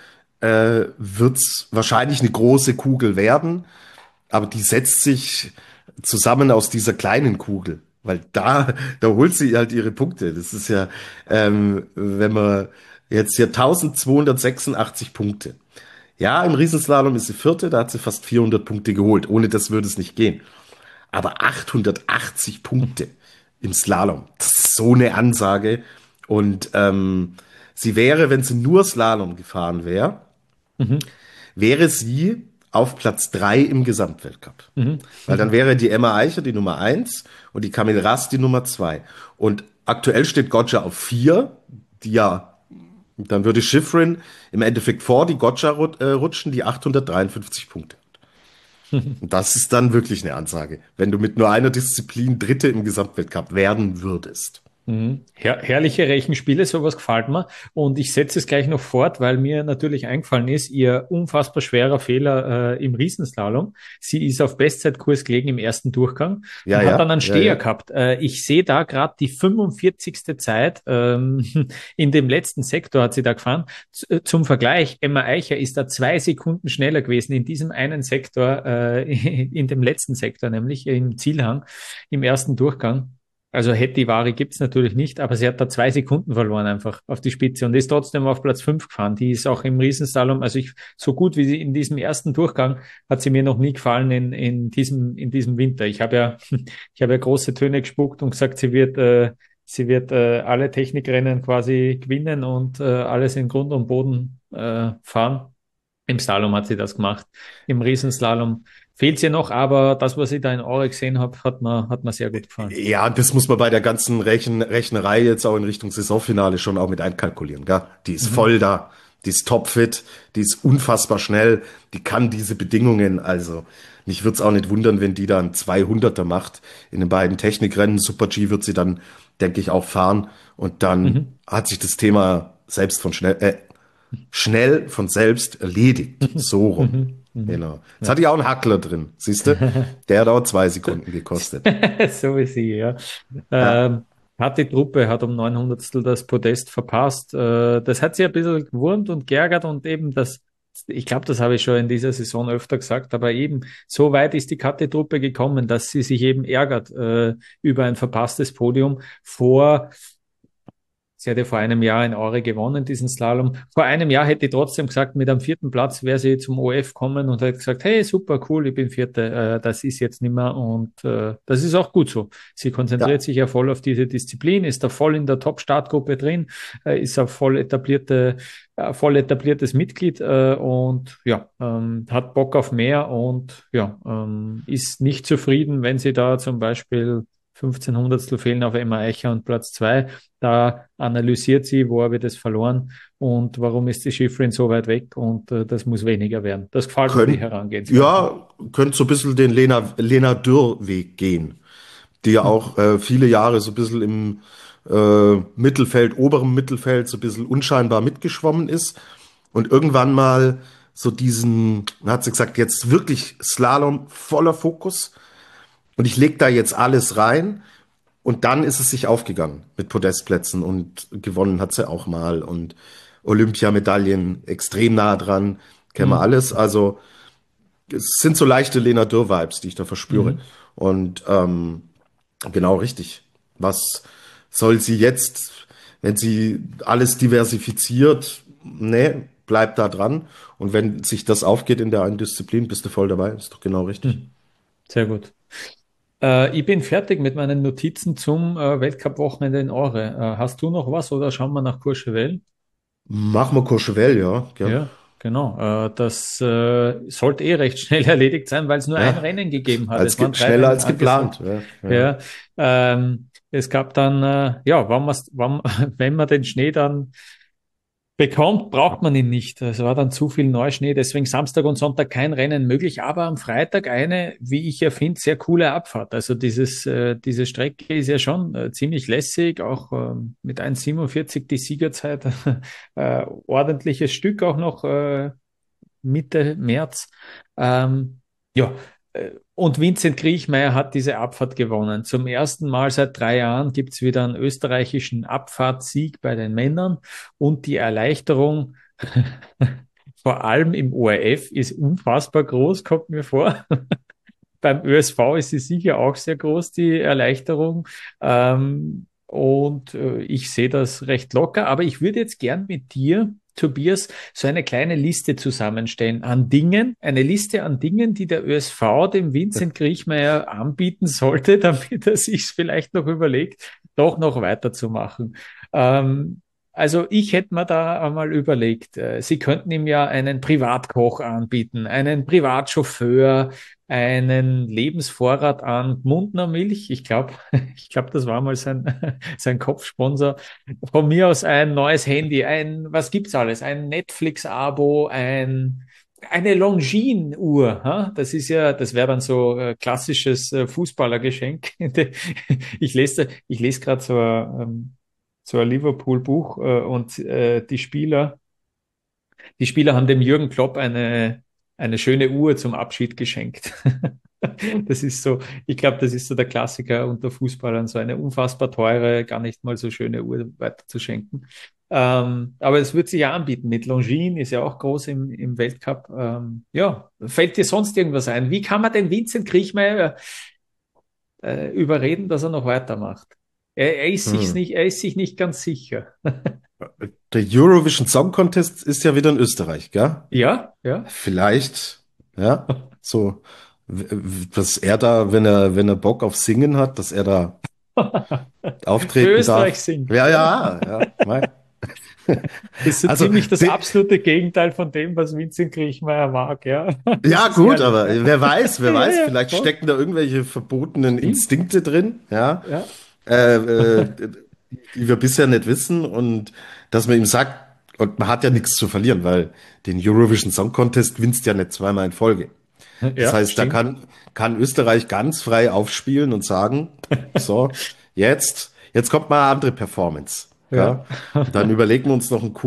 wird's wahrscheinlich eine große Kugel werden, aber die setzt sich zusammen aus dieser kleinen Kugel. Weil da holt sie halt ihre Punkte. Das ist ja, wenn man jetzt hier 1286 Punkte. Ja, im Riesenslalom ist sie Vierte, da hat sie fast 400 Punkte geholt. Ohne das würde es nicht gehen. Aber 880 Punkte im Slalom, das ist so eine Ansage. Und sie wäre, wenn sie nur Slalom gefahren wäre, mhm. wäre sie auf Platz 3 im Gesamtweltcup. Mhm. Weil dann wäre die Emma Eicher die Nummer 1 und die Camille Rast die Nummer 2. Und aktuell steht Gotcha auf 4, die ja, dann würde Schifrin im Endeffekt vor die Gotcha rutschen, die 853 Punkte. Und das ist dann wirklich eine Ansage, wenn du mit nur einer Disziplin Dritte im Gesamtweltcup werden würdest. Mhm. Herrliche Rechenspiele, sowas gefällt mir. Und ich setze es gleich noch fort, weil mir natürlich eingefallen ist, ihr unfassbar schwerer Fehler im Riesenslalom. Sie ist auf Bestzeitkurs gelegen im ersten Durchgang Ja, und hat dann ja, einen ja, Steher ja. gehabt. Ich sehe da gerade die 45. Zeit in dem letzten Sektor hat sie da gefahren. Zum Vergleich, Emma Eicher ist da 2 Sekunden schneller gewesen in diesem einen Sektor, in dem letzten Sektor, nämlich im Zielhang, im ersten Durchgang. Also Hetty-Ware gibt's natürlich nicht, aber sie hat da 2 Sekunden verloren einfach auf die Spitze und ist trotzdem auf Platz 5 gefahren. Die ist auch im Riesenslalom, also so gut wie sie in diesem ersten Durchgang hat sie mir noch nie gefallen in diesem Winter. Ich habe ja große Töne gespuckt und gesagt, sie wird alle Technikrennen quasi gewinnen und alles in Grund und Boden fahren. Im Slalom hat sie das gemacht. Im Riesenslalom fehlt sie noch, aber das, was ich da in Aure gesehen habe, hat mir sehr gut gefallen. Ja, das muss man bei der ganzen Rechnerei jetzt auch in Richtung Saisonfinale schon auch mit einkalkulieren, gell? Die ist Mhm. voll da, die ist topfit, die ist unfassbar schnell, die kann diese Bedingungen, also mich wird's auch nicht wundern, wenn die dann 200er macht in den beiden Technikrennen. Super G wird sie dann, denke ich, auch fahren und dann Mhm. hat sich das Thema selbst von schnell von selbst erledigt. Mhm. So rum. Mhm. Mhm. Genau. Jetzt Ja. hatte ich auch einen Hackler drin, siehst du? Der hat auch 2 Sekunden gekostet. So wie sie, ja. Ja. Ähm, Kathi Truppe hat um 900 das Podest verpasst. Das hat sie ein bisschen gewurmt und geärgert und eben das, ich glaube, das habe ich schon in dieser Saison öfter gesagt, aber eben so weit ist die Kathi Truppe gekommen, dass sie sich eben ärgert über ein verpasstes Podium vor. Sie hatte vor einem Jahr in Aure gewonnen, diesen Slalom. Vor einem Jahr hätte ich trotzdem gesagt, mit einem vierten Platz wäre sie zum OF kommen und hätte gesagt, hey, super, cool, ich bin Vierte, das ist jetzt nicht mehr und das ist auch gut so. Sie konzentriert Ja, sich ja voll auf diese Disziplin, ist da voll in der Top-Startgruppe drin, ist ein voll etabliertes Mitglied und ja, hat Bock auf mehr und ja, ist nicht zufrieden, wenn sie da zum Beispiel 15 Hundertstel fehlen auf Emma Eicher und Platz 2. Da analysiert sie, wo habe ich das verloren und warum ist die Schifferin so weit weg und das muss weniger werden. Das gefällt mir, die könnt, Herangehensweise. ja, könnt so ein bisschen den Lena Dürr-Weg gehen, die ja Hm. auch viele Jahre so ein bisschen im Mittelfeld, oberem Mittelfeld, so ein bisschen unscheinbar mitgeschwommen ist und irgendwann mal so diesen, hat sie gesagt, jetzt wirklich Slalom voller Fokus und ich leg da jetzt alles rein. Und dann ist es sich aufgegangen mit Podestplätzen und gewonnen hat sie auch mal und Olympiamedaillen extrem nah dran, kennen wir Hm. alles. Also es sind so leichte Lena Dürr-Vibes, die ich da verspüre. Mhm. Und genau richtig. Was soll sie jetzt, wenn sie alles diversifiziert? Nee, bleib da dran. Und wenn sich das aufgeht in der einen Disziplin, bist du voll dabei. Ist doch genau richtig. Hm. Sehr gut. Ich bin fertig mit meinen Notizen zum Weltcup-Wochenende in Aure. Hast du noch was oder schauen wir nach Courchevel? Mach mal Courchevel, ja, gern. Ja, genau. Das sollte eh recht schnell erledigt sein, weil es nur ein Ja, Rennen gegeben hat. als Es waren drei schneller Rennen als angesagt. geplant. Ja, ja. Ja, es gab dann, ja, wenn man den Schnee dann bekommt, braucht man ihn nicht. Es war dann zu viel Neuschnee, deswegen Samstag und Sonntag kein Rennen möglich, aber am Freitag eine, wie ich ja finde, sehr coole Abfahrt. Also diese Strecke ist ja schon ziemlich lässig, auch mit 1,47 die Siegerzeit, ordentliches Stück auch noch Mitte März. Ja, und Vincent Kriechmeier hat diese Abfahrt gewonnen. Zum ersten Mal seit 3 Jahren gibt es wieder einen österreichischen Abfahrtssieg bei den Männern und die Erleichterung, vor allem im ORF, ist unfassbar groß, kommt mir vor. Beim ÖSV ist sie sicher auch sehr groß, die Erleichterung. Und ich sehe das recht locker. Aber ich würde jetzt gern mit dir, Tobias, so eine kleine Liste zusammenstellen an Dingen, eine Liste an Dingen, die der ÖSV dem Vincent Kriechmeier anbieten sollte, damit er sich vielleicht noch überlegt, doch noch weiterzumachen. Ähm, also ich hätte mir da einmal überlegt, Sie könnten ihm ja einen Privatkoch anbieten, einen Privatchauffeur, einen Lebensvorrat an Gmundner Milch. Ich glaube, ich glaube, das war mal sein Kopfsponsor. Von mir aus ein neues Handy, was gibt's alles? Ein Netflix-Abo, eine Longines-Uhr. Das wäre dann so klassisches Fußballergeschenk. Ich lese gerade so ein Liverpool-Buch und die Spieler haben dem Jürgen Klopp eine schöne Uhr zum Abschied geschenkt. Das ist so, ich glaube, das ist so der Klassiker unter Fußballern, so eine unfassbar teure, gar nicht mal so schöne Uhr weiterzuschenken. Aber es wird sich ja anbieten. Mit Longines ist ja auch groß im Weltcup. Ja, fällt dir sonst irgendwas ein? Wie kann man den Vincent Kriechmeier überreden, dass er noch weitermacht? Hm. Er ist sich nicht ganz sicher. Der Eurovision Song Contest ist ja wieder in Österreich, gell? Ja, ja. Vielleicht, ja, so, dass er da, wenn er Bock auf Singen hat, dass er da. Für auftreten Österreich darf. singt. Ja, ja, ja. Mei. Das ist so Also, ziemlich das absolute Gegenteil von dem, was Vincent Kriechmeier mag, ja. Das ja, ist gut, herrlich, aber ja. wer Ja, weiß, ja, vielleicht voll. stecken da irgendwelche verbotenen Stimmt. Instinkte drin, ja, Ja. äh, äh, die wir bisher nicht wissen und dass man ihm sagt, und man hat ja nichts zu verlieren, weil den Eurovision Song Contest gewinnst ja nicht zweimal in Folge. Das Ja, heißt, stimmt. kann Österreich ganz frei aufspielen und sagen, so, jetzt kommt mal eine andere Performance. Ja. Ja? Und dann überlegen wir uns noch einen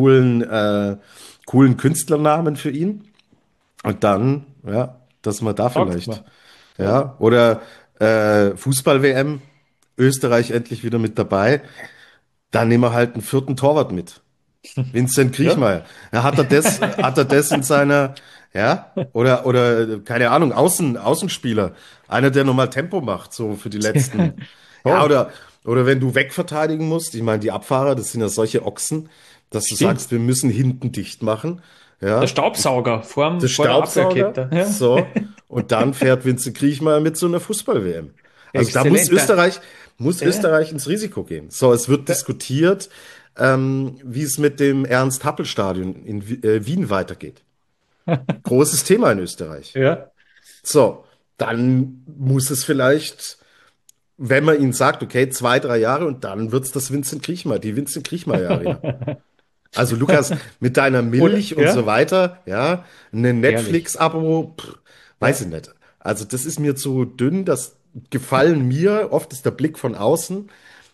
coolen Künstlernamen für ihn. Und dann, ja, dass man da Taugt vielleicht, mir. Ja. ja, oder Fußball-WM, Österreich endlich wieder mit dabei. Dann nehmen wir halt einen vierten Torwart mit. Vincent Ja. Kriechmeier. Ja, hat er das in seiner, ja, oder, keine Ahnung, Außenspieler. Einer, der nochmal Tempo macht, so für die letzten, ja, Voll. oder wenn du wegverteidigen musst, ich meine, die Abfahrer, das sind ja solche Ochsen, dass du Stimmt. sagst, wir müssen hinten dicht machen, Der ja, Staubsauger der vor der Staubsauger, Abwehrkette. Ja. so, und dann fährt Vincent Kriechmeier mit so einer Fußball-WM. Also da Exzellent. muss Ja. Österreich ins Risiko gehen. So, es wird diskutiert, wie es mit dem Ernst-Happel-Stadion in Wien weitergeht. Großes Thema in Österreich. Ja. So, dann muss es vielleicht, wenn man ihnen sagt, okay, 2, 3 Jahre und dann wird's die Vincent Kriechmeier Arena. Also Lukas, mit deiner Oder, Milch und so ja. weiter, ja, ein Herrlich. Netflix-Abo, weiß ich Ja. nicht. Also das ist mir zu dünn, das gefallen mir, oft ist der Blick von außen,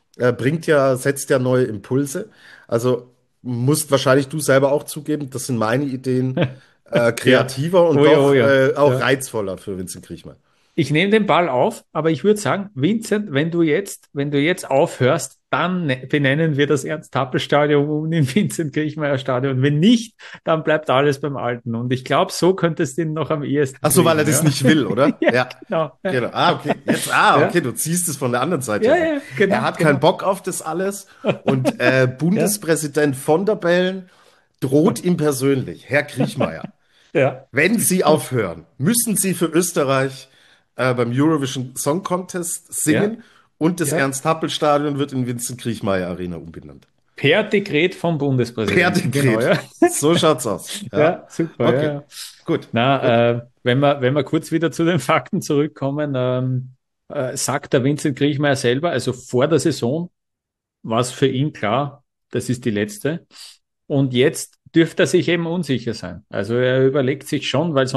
setzt ja neue Impulse. Also musst wahrscheinlich du selber auch zugeben, das sind meine Ideen Ja. kreativer und Oh ja. auch Ja. reizvoller für Vincent Kriechmann. Ich nehme den Ball auf, aber ich würde sagen, Vincent, wenn du jetzt aufhörst, dann benennen wir das Ernst-Happel-Stadion um in Vincent-Kriechmeier-Stadion. Wenn nicht, dann bleibt alles beim Alten. Und ich glaube, so könntest du ihn noch am ehesten Ach so, weil er kriegen, das ja. nicht will, oder? Ja, Ja, genau. Ja, genau. Okay. Okay, ja, du ziehst es von der anderen Seite ja, herum. ja, Er genau, hat keinen genau. Bock auf das alles und Ja, Bundespräsident von der Bellen droht ihm persönlich, Herr Kriechmeier. ja, Wenn Sie aufhören, müssen Sie für Österreich beim Eurovision Song Contest ja, singen und das ja. Ernst-Happel-Stadion wird in Vincent Kriechmeier Arena umbenannt. Per Dekret vom Per Bundespräsidenten, genau, Dekret. ja. So schaut's aus. Ja. Ja, super, ja, Okay. ja. Gut. Gut. Na, wenn wir kurz wieder zu den Fakten zurückkommen, sagt der Vincent Kriechmeier selber, also vor der Saison war es für ihn klar, das ist die letzte. Und jetzt dürfte er sich eben unsicher sein. Also er überlegt sich schon, weil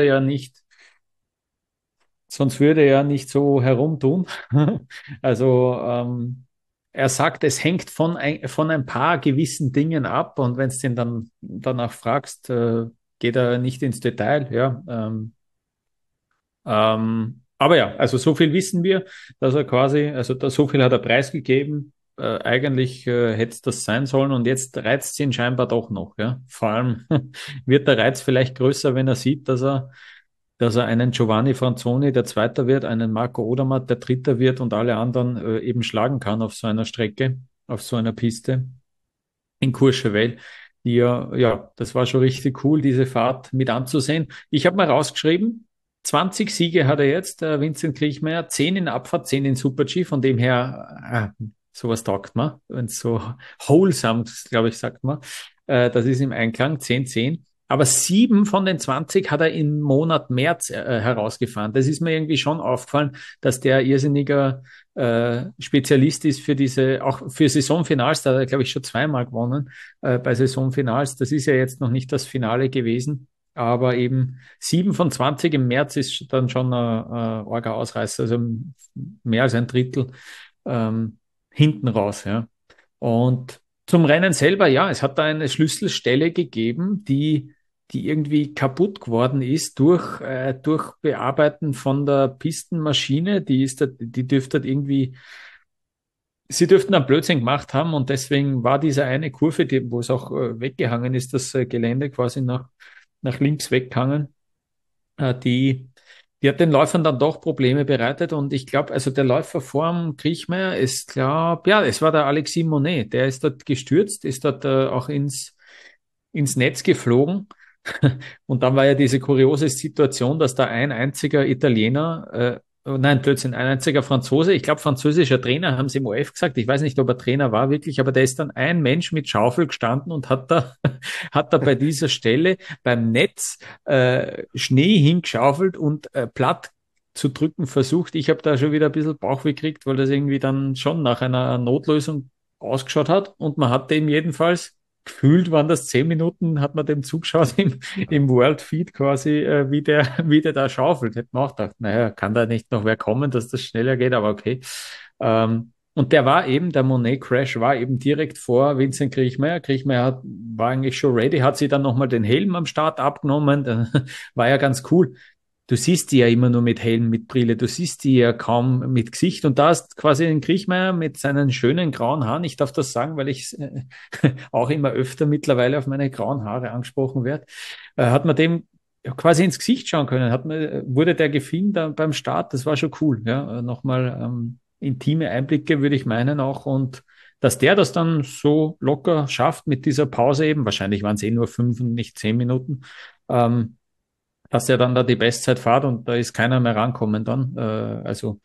sonst würde er nicht so herumtun. Also er sagt, es hängt von ein paar gewissen Dingen ab. Und wenn du ihn dann danach fragst, geht er nicht ins Detail. Ja, aber ja, also so viel wissen wir, dass er quasi, also da, so viel hat er preisgegeben. Eigentlich hätte es das sein sollen und jetzt reizt es ihn scheinbar doch noch. Ja, vor allem wird der Reiz vielleicht größer, wenn er sieht, dass er einen Giovanni Franzoni, der Zweiter wird, einen Marco Odermatt, der Dritter wird und alle anderen eben schlagen kann auf so einer Strecke, auf so einer Piste in Courchevel. Ja, das war schon richtig cool, diese Fahrt mit anzusehen. Ich habe mal rausgeschrieben, 20 Siege hat er jetzt, Vincent Kriechmeier, 10 in Abfahrt, 10 in Super-G, von dem her, sowas taugt man, wenn es so wholesome, glaube ich, sagt man. Das ist im Einklang, 10-10. Aber 7 von den 20 hat er im Monat März herausgefahren. Das ist mir irgendwie schon aufgefallen, dass der irrsinniger Spezialist ist für diese, auch für Saisonfinals, da hat er, glaube ich, schon zweimal gewonnen bei Saisonfinals. Das ist ja jetzt noch nicht das Finale gewesen, aber eben 7 von 20 im März ist dann schon ein arger Ausreißer, also mehr als ein Drittel hinten raus, ja. Und zum Rennen selber, ja, es hat da eine Schlüsselstelle gegeben, die irgendwie kaputt geworden ist durch Bearbeiten von der Pistenmaschine. Die dürfte irgendwie, sie dürften einen Blödsinn gemacht haben und deswegen war diese eine Kurve, wo es auch weggehangen ist, das Gelände quasi nach links weggehangen, die hat den Läufern dann doch Probleme bereitet und ich glaube, also der Läufer vorm Kriechmeier ist, glaube ja, es war der Alexis Monet, der ist dort gestürzt, ist dort auch ins Netz geflogen. Und dann war ja diese kuriose Situation, dass da ein einziger Italiener nein, Blödsinn, ein einziger Franzose. Ich glaube, französischer Trainer, haben sie im OF gesagt. Ich weiß nicht, ob er Trainer war wirklich, aber da ist dann ein Mensch mit Schaufel gestanden und hat da, hat da bei dieser Stelle beim Netz Schnee hingeschaufelt und platt zu drücken versucht. Ich habe da schon wieder ein bisschen Bauchweh gekriegt, weil das irgendwie dann schon nach einer Notlösung ausgeschaut hat. Und man hat dem jedenfalls gefühlt, waren das 10 Minuten, hat man dem zugeschaut im World Feed quasi, wie der da schaufelt. Hätte man auch gedacht, naja, kann da nicht noch wer kommen, dass das schneller geht, aber okay. Und der war eben, der Monet Crash war eben direkt vor Vincent Kriechmeier. Kriechmeier war eigentlich schon ready, hat sich dann nochmal den Helm am Start abgenommen. War ja ganz cool. Du siehst die ja immer nur mit Helm, mit Brille. Du siehst die ja kaum mit Gesicht. Und da ist quasi ein Kriechmeier mit seinen schönen grauen Haaren. Ich darf das sagen, weil ich auch immer öfter mittlerweile auf meine grauen Haare angesprochen werde. Hat man dem quasi ins Gesicht schauen können. Wurde der gefilmt dann beim Start. Das war schon cool. Ja, nochmal intime Einblicke, würde ich meinen auch. Und dass der das dann so locker schafft mit dieser Pause eben, wahrscheinlich waren es eh nur 5 und nicht 10 Minuten, ähm, dass er dann da die Bestzeit fährt und da ist keiner mehr rankommen dann. Also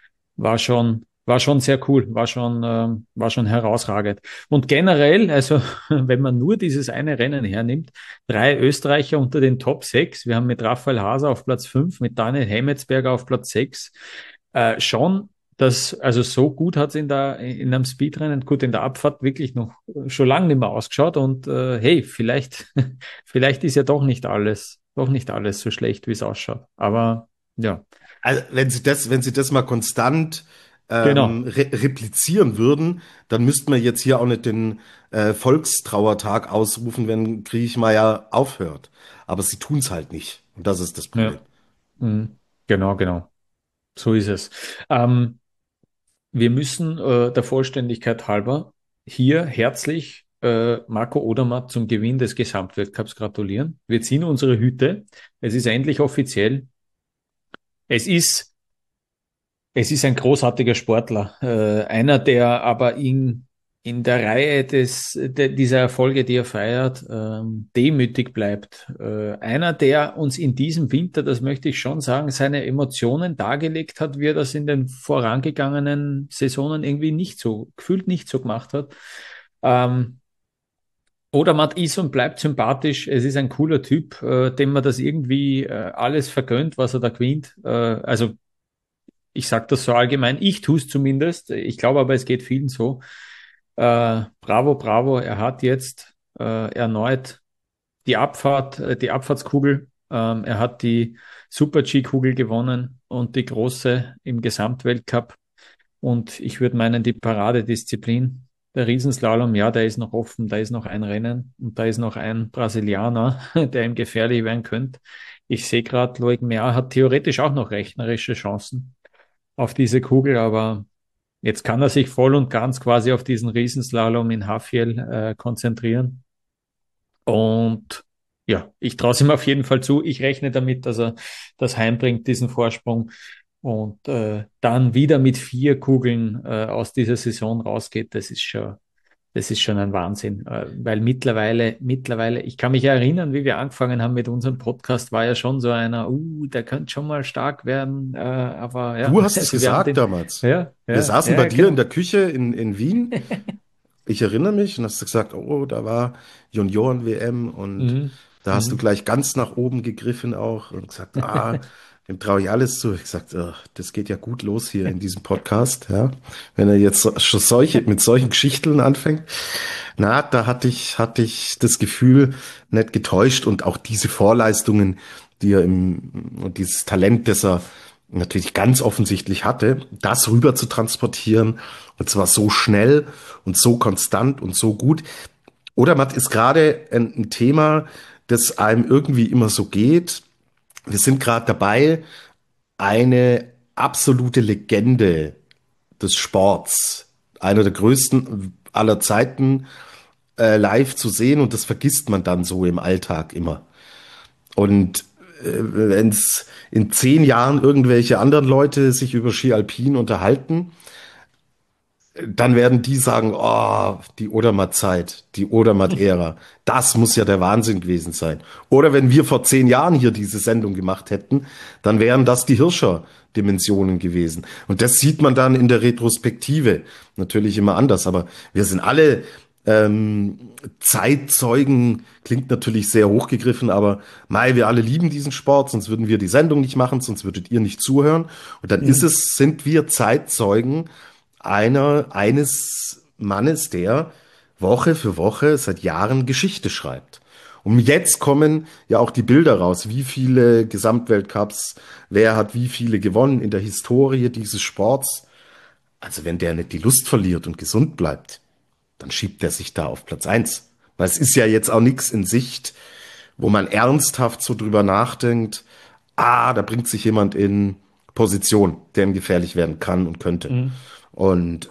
war schon sehr cool, war schon herausragend. Und generell, also wenn man nur dieses eine Rennen hernimmt, 3 Österreicher unter den Top 6. Wir haben mit Raphael Haser auf Platz 5, mit Daniel Hemmetsberger auf Platz 6. Schon also so gut hat es in einem Speedrennen, gut in der Abfahrt wirklich noch schon lange nicht mehr ausgeschaut und hey, vielleicht ist ja doch nicht alles so schlecht, wie es ausschaut. Aber ja, Also wenn Sie das mal konstant genau. replizieren würden, dann müssten wir jetzt hier auch nicht den Volkstrauertag ausrufen, wenn Kriechmeier aufhört. Aber Sie tun es halt nicht. Und das ist das Problem. Ja, mhm. Genau, genau. So ist es. Ähm, Wir müssen der Vollständigkeit halber hier herzlich Marco Odermatt zum Gewinn des Gesamtweltcups gratulieren. Wir ziehen unsere Hüte. Es ist endlich offiziell. Es ist Es ist ein großartiger Sportler, einer, der aber in der Reihe dieser Erfolge, die er feiert, demütig bleibt. Einer, der uns in diesem Winter, das möchte ich schon sagen, seine Emotionen dargelegt hat, wie er das in den vorangegangenen Saisonen irgendwie gefühlt nicht so gemacht hat. Ähm, Odermatt ist und bleibt sympathisch. Es ist ein cooler Typ, dem man das irgendwie alles vergönnt, was er da gewinnt. Also ich sage das so allgemein, ich tue es zumindest. Ich glaube aber, es geht vielen so. Bravo, bravo, er hat jetzt erneut die Abfahrtskugel. Er hat die Super-G-Kugel gewonnen und die große im Gesamtweltcup. Und ich würde meinen, die Paradedisziplin, der Riesenslalom, ja, der ist noch offen, da ist noch ein Rennen und da ist noch ein Brasilianer, der ihm gefährlich werden könnte. Ich sehe gerade, Loic Meyer hat theoretisch auch noch rechnerische Chancen auf diese Kugel, aber jetzt kann er sich voll und ganz quasi auf diesen Riesenslalom in Hafjell konzentrieren. Und ja, ich traue es ihm auf jeden Fall zu. Ich rechne damit, dass er das heimbringt, diesen Vorsprung. Und dann wieder mit 4 Kugeln aus dieser Saison rausgeht, das ist schon ein Wahnsinn, weil mittlerweile, ich kann mich erinnern, wie wir angefangen haben mit unserem Podcast, war ja schon so einer, der könnte schon mal stark werden, aber ja, Du hast es also wir haben gesagt damals. ja, Wir ja, saßen bei ja, dir in genau. der Küche in Wien. Ich erinnere mich und hast du gesagt, oh, da war Junioren-WM und Mhm, da hast du mhm. gleich ganz nach oben gegriffen auch und gesagt, dem traue ich alles zu. Ich gesagt, das geht ja gut los hier in diesem Podcast, ja. Wenn er jetzt schon mit solchen Geschichten anfängt. Na, da hatte ich das Gefühl, nicht getäuscht und auch diese Vorleistungen, und dieses Talent, das er natürlich ganz offensichtlich hatte, das rüber zu transportieren und zwar so schnell und so konstant und so gut. Odermatt ist gerade ein Thema, das einem irgendwie immer so geht. Wir sind gerade dabei, eine absolute Legende des Sports, einer der größten aller Zeiten, live zu sehen und das vergisst man dann so im Alltag immer. Und wenn es in 10 Jahren irgendwelche anderen Leute sich über Ski Alpin unterhalten, dann werden die sagen, oh, die Odermatt-Zeit, die Odermatt-Ära, das muss ja der Wahnsinn gewesen sein. Oder wenn wir vor 10 Jahren hier diese Sendung gemacht hätten, dann wären das die Hirscher-Dimensionen gewesen. Und das sieht man dann in der Retrospektive natürlich immer anders. Aber wir sind alle Zeitzeugen, klingt natürlich sehr hochgegriffen, aber mei, wir alle lieben diesen Sport, sonst würden wir die Sendung nicht machen, sonst würdet ihr nicht zuhören. Und dann Mhm. sind wir Zeitzeugen eines Mannes, der Woche für Woche seit Jahren Geschichte schreibt. Und jetzt kommen ja auch die Bilder raus, wie viele Gesamtweltcups, wer hat wie viele gewonnen in der Historie dieses Sports. Also wenn der nicht die Lust verliert und gesund bleibt, dann schiebt er sich da auf Platz eins. Weil es ist ja jetzt auch nichts in Sicht, wo man ernsthaft so drüber nachdenkt, da bringt sich jemand in Position, der ihm gefährlich werden kann und könnte. Mhm. Und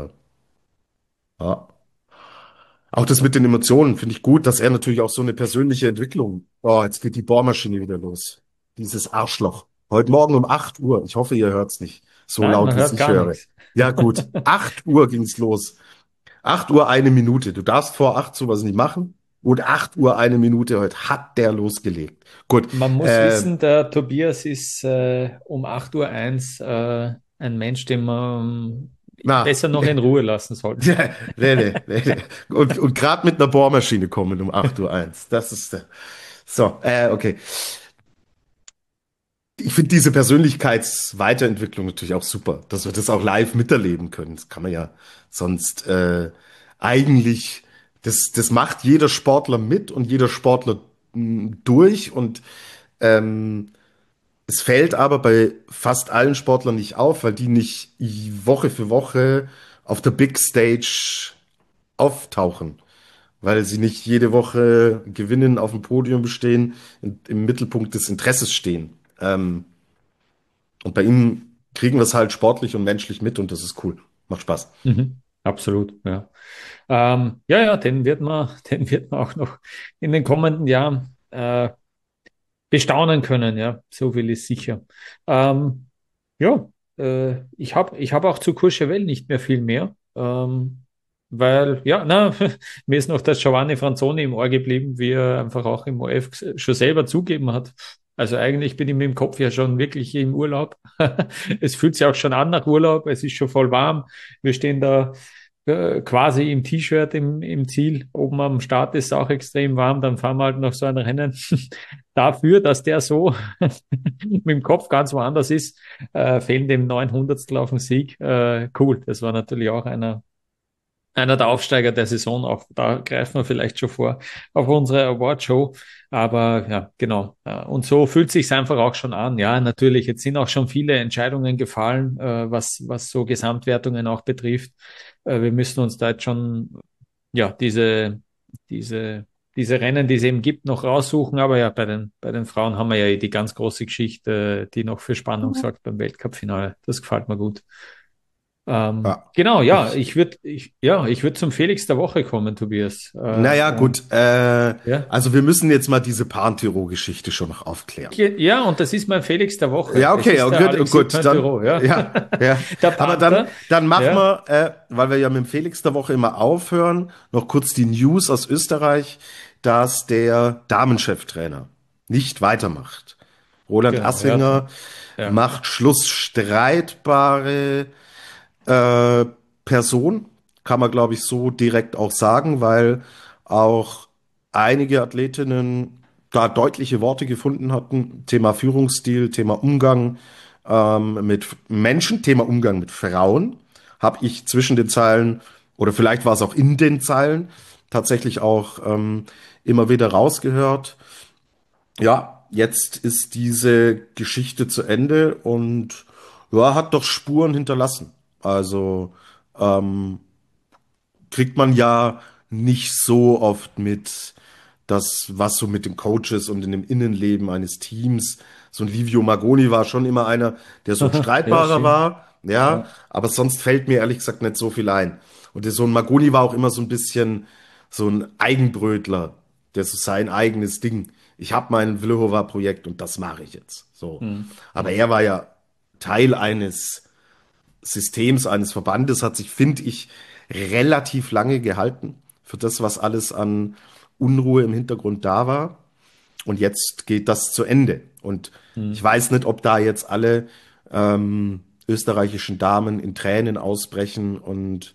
ja. Auch das mit den Emotionen finde ich gut, dass er natürlich auch so eine persönliche Entwicklung. Oh, jetzt geht die Bohrmaschine wieder los. Dieses Arschloch. Heute Morgen um 8 Uhr. Ich hoffe, ihr hört's nicht so Nein, laut, man wie es hört ich gar höre. nichts. Ja, gut. 8 Uhr ging's los. 8 Uhr 1 Minute. Du darfst vor 8 sowas nicht machen. Und 8 Uhr 1 Minute heute hat der losgelegt. Gut. Man muss Äh, wissen, der Tobias ist um 8:01 Uhr ein Mensch, den man na, besser noch in Ruhe lassen sollte. nee. Und gerade mit einer Bohrmaschine kommen um 8:01 Uhr. Das ist so, okay. Ich finde diese Persönlichkeitsweiterentwicklung natürlich auch super, dass wir das auch live miterleben können. Das kann man ja sonst eigentlich, das macht jeder Sportler mit und jeder Sportler durch. Und ähm, es fällt aber bei fast allen Sportlern nicht auf, weil die nicht Woche für Woche auf der Big Stage auftauchen, weil sie nicht jede Woche gewinnen, auf dem Podium bestehen, im Mittelpunkt des Interesses stehen. Und bei ihm kriegen wir es halt sportlich und menschlich mit und das ist cool. Macht Spaß. Mhm. Absolut, ja. Ja, den wird man auch noch in den kommenden Jahren bestaunen können, ja. So viel ist sicher. Ähm, ja, ich hab auch zu Courchevel nicht mehr viel mehr, weil, ja, na, mir ist noch das Giovanni Franzoni im Ohr geblieben, wie er einfach auch im OF schon selber zugeben hat. Also eigentlich bin ich mit dem Kopf ja schon wirklich im Urlaub. Es fühlt sich auch schon an nach Urlaub, es ist schon voll warm. Wir stehen da quasi im T-Shirt im Ziel. Oben am Start ist es auch extrem warm. Dann fahren wir halt noch so ein Rennen. Dafür, dass der so mit dem Kopf ganz woanders ist, fehlen dem 900stel auf den Sieg. Cool. Das war natürlich auch einer der Aufsteiger der Saison. Auch da greifen wir vielleicht schon vor auf unsere Awardshow. Aber ja, genau. Und so fühlt sich's einfach auch schon an. Ja, natürlich. Jetzt sind auch schon viele Entscheidungen gefallen, was so Gesamtwertungen auch betrifft. Wir müssen uns da jetzt schon, ja, diese, diese Rennen, die es eben gibt, noch raussuchen. Aber ja, bei den Frauen haben wir ja die ganz große Geschichte, die noch für Spannung sorgt beim Weltcup-Finale. Das gefällt mir gut. Ja. Genau, ja, Ich, ich würde zum Felix der Woche kommen, Tobias. naja, gut. Ja. Also wir müssen jetzt mal diese Pantyro-Geschichte schon noch aufklären. Ja, und das ist mein Felix der Woche. Ja, Es okay, ist ja, der gut, Alexis gut, dann, Pointerot, ja. ja. Der Aber Panther, dann machen ja, wir, weil wir ja mit dem Felix der Woche immer aufhören, noch kurz die News aus Österreich, dass der Damencheftrainer nicht weitermacht. Roland genau, ja, Assinger ja. macht Schluss. Streitbare äh, Person, kann man glaube ich so direkt auch sagen, weil auch einige Athletinnen da deutliche Worte gefunden hatten. Thema Führungsstil, Thema Umgang mit Menschen, Thema Umgang mit Frauen, habe ich zwischen den Zeilen oder vielleicht war es auch in den Zeilen tatsächlich auch immer wieder rausgehört. Ja, jetzt ist diese Geschichte zu Ende und ja, hat doch Spuren hinterlassen. Also kriegt man ja nicht so oft mit, das, was so mit den Coaches und in dem Innenleben eines Teams. So ein Livio Magoni war schon immer einer, der so ein Ja, streitbarer stimmt. war, ja, Ja. aber sonst fällt mir ehrlich gesagt nicht so viel ein. Und so ein Magoni war auch immer so ein bisschen so ein Eigenbrötler, der so sein eigenes Ding. Ich habe mein Vlhova-Projekt und das mache ich jetzt. So. Hm, Aber hm, er war ja Teil eines Systems, eines Verbandes hat sich, finde ich, relativ lange gehalten für das, was alles an Unruhe im Hintergrund da war. Und jetzt geht das zu Ende. Und ich Mhm. weiß nicht, ob da jetzt alle österreichischen Damen in Tränen ausbrechen und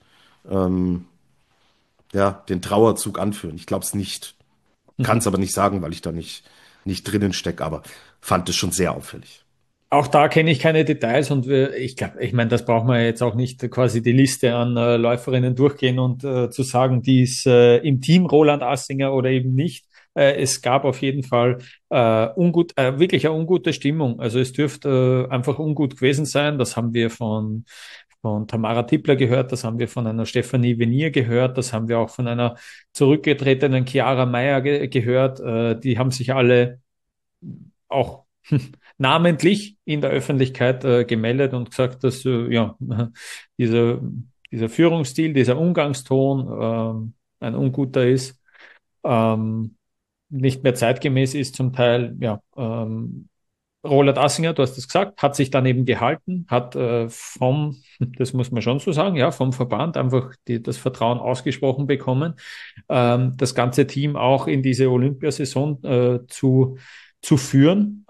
ja, den Trauerzug anführen. Ich glaube es nicht. Kann es aber nicht sagen, weil ich da nicht drinnen stecke, aber fand es schon sehr auffällig. Auch da kenne ich keine Details und ich glaube, ich meine, das braucht man jetzt auch nicht quasi die Liste an Läuferinnen durchgehen und zu sagen, die ist im Team Roland Assinger oder eben nicht. Es gab auf jeden Fall wirklich eine ungute Stimmung. Also es dürfte einfach ungut gewesen sein. Das haben wir von Tamara Tippler gehört, das haben wir von einer Stefanie Venier gehört, das haben wir auch von einer zurückgetretenen Chiara Meyer gehört. Die haben sich alle auch namentlich in der Öffentlichkeit gemeldet und gesagt, dass ja, dieser, dieser Führungsstil, dieser Umgangston ein unguter ist, ähm, nicht mehr zeitgemäß ist zum Teil. Ja, Roland Assinger, du hast es gesagt, hat sich dann eben gehalten, hat das muss man schon so sagen, ja, vom Verband einfach das Vertrauen ausgesprochen bekommen, das ganze Team auch in diese Olympiasaison zu führen.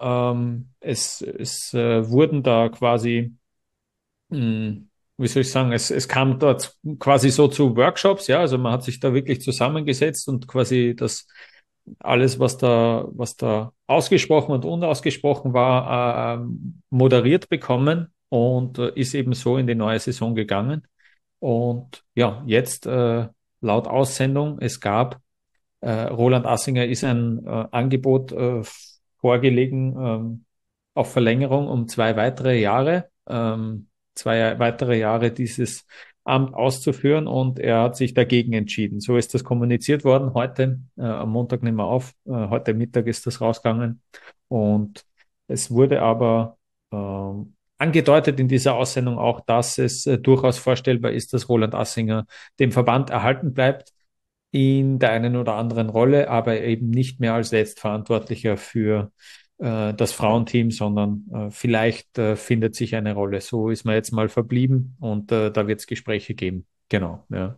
Es wurden da quasi, mh, wie soll ich sagen, es kam dort quasi so zu Workshops, ja, also man hat sich da wirklich zusammengesetzt und quasi das alles, was da ausgesprochen und unausgesprochen war, moderiert bekommen und ist eben so in die neue Saison gegangen. Und ja, jetzt laut Aussendung, es gab Roland Assinger ist ein Angebot vorgelegen auf Verlängerung um 2 weitere Jahre, 2 weitere Jahre dieses Amt auszuführen und er hat sich dagegen entschieden. So ist das kommuniziert worden heute. Am Montag nehmen wir auf. Heute Mittag ist das rausgegangen und es wurde aber angedeutet in dieser Aussendung auch, dass es durchaus vorstellbar ist, dass Roland Assinger dem Verband erhalten bleibt in der einen oder anderen Rolle, aber eben nicht mehr als Letztverantwortlicher für das Frauenteam, sondern vielleicht findet sich eine Rolle. So ist man jetzt mal verblieben und da wird es Gespräche geben. Genau, ja.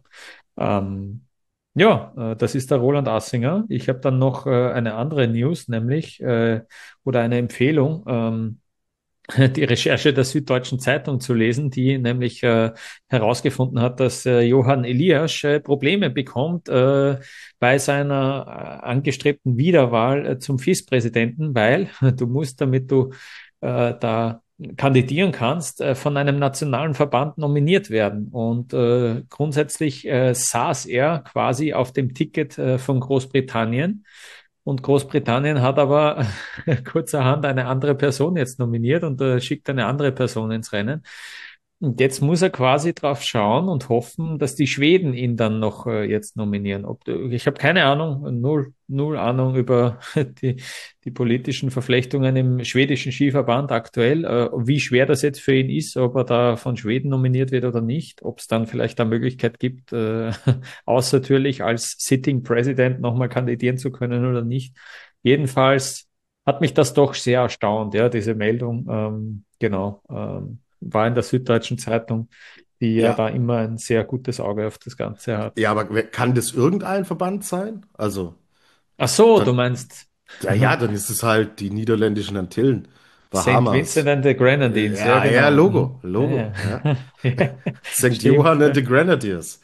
Ja, das ist der Roland Assinger. Ich habe dann noch eine andere News, nämlich oder eine Empfehlung. Die Recherche der Süddeutschen Zeitung zu lesen, die nämlich herausgefunden hat, dass Johann Elias Probleme bekommt bei seiner angestrebten Wiederwahl zum FIS-Präsidenten, weil du musst, damit du da kandidieren kannst, von einem nationalen Verband nominiert werden. Und grundsätzlich saß er quasi auf dem Ticket von Großbritannien. Und Großbritannien hat aber kurzerhand eine andere Person jetzt nominiert und schickt eine andere Person ins Rennen. Und jetzt muss er quasi drauf schauen und hoffen, dass die Schweden ihn dann noch jetzt nominieren. Ich habe keine Ahnung, null Ahnung über die politischen Verflechtungen im schwedischen Skiverband aktuell, wie schwer das jetzt für ihn ist, ob er da von Schweden nominiert wird oder nicht, ob es dann vielleicht eine Möglichkeit gibt, außertürlich als Sitting President nochmal kandidieren zu können oder nicht. Jedenfalls hat mich das doch sehr erstaunt, ja, diese Meldung. Genau. War in der Süddeutschen Zeitung, die ja da Ja, immer ein sehr gutes Auge auf das Ganze hat. ja, aber kann das irgendein Verband sein? Also, Ach so, du dann, meinst ja, ja, dann ist es halt die niederländischen Antillen, Saint Vincent Bahamas. and the Grenadines, ja Ja, ja, genau. Logo, Mhm. Ja, Logo, ja. ja. Ja, St. stimmt. Johann and the Grenadiers.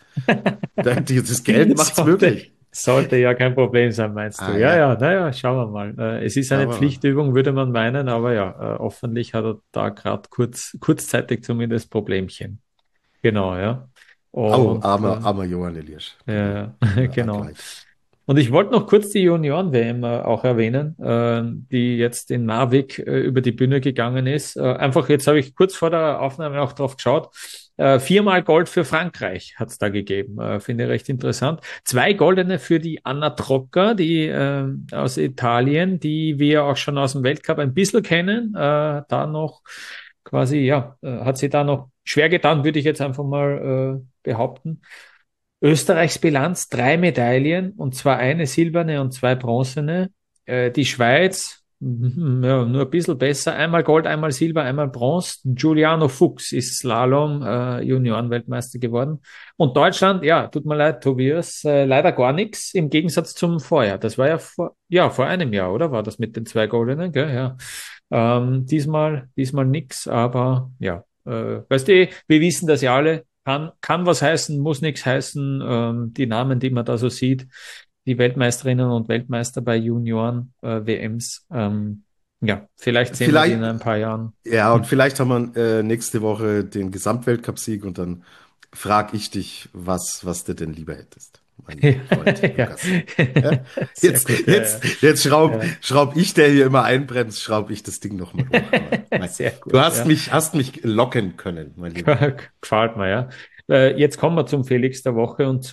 Das Geld macht's Sollte, möglich. sollte ja kein Problem sein, meinst du? Ah Ja, ja, ja, naja, schauen wir mal. Es ist eine schauen wir mal. Pflichtübung, würde man meinen, aber ja, hoffentlich hat er da gerade kurzzeitig zumindest Problemchen. Genau, ja. Au, Und armer Johann Elias. Genau. ja, genau. Vergleich. Und ich wollte noch kurz die Junioren-WM auch erwähnen, die jetzt in Narvik über die Bühne gegangen ist. Einfach jetzt habe ich kurz vor der Aufnahme auch drauf geschaut. 4-mal Gold für Frankreich hat es da gegeben. Finde ich recht interessant. 2 Goldene für die Anna Trocca, die aus Italien, die wir auch schon aus dem Weltcup ein bisschen kennen. Da noch quasi, ja, hat sie da noch schwer getan, würde ich jetzt einfach mal behaupten. Österreichs Bilanz 3 Medaillen, und zwar eine silberne und 2 bronzene. Die Schweiz ja, nur ein bisschen besser. Einmal Gold, einmal Silber, einmal Bronze. Giuliano Fuchs ist Slalom Juniorenweltmeister geworden. Und Deutschland, ja, tut mir leid, Tobias, leider gar nichts im Gegensatz zum Vorjahr. Das war ja vor einem Jahr, oder? War das mit den zwei Goldenen, gell? Ja. Diesmal nix, aber ja, weißt du, wir wissen das ja alle. Kann was heißen, muss nichts heißen. Die Namen, die man da so sieht, die Weltmeisterinnen und Weltmeister bei Junioren WMs. Ja, vielleicht sehen wir die in Vielleicht, ein paar Jahren. ja, und vielleicht haben wir nächste Woche den Gesamtweltcupsieg und dann frage ich dich, was du denn lieber hättest, mein Freund Ja, Lukas. Ja? sehr gut, ja, Jetzt ja. schraub ich, der hier immer einbremst, schraub ich das Ding nochmal hoch. Aber Ja. nein, Sehr du gut, ja. hast mich locken können, mein Lieber. Gefällt mir, ja. Jetzt kommen wir zum Felix der Woche und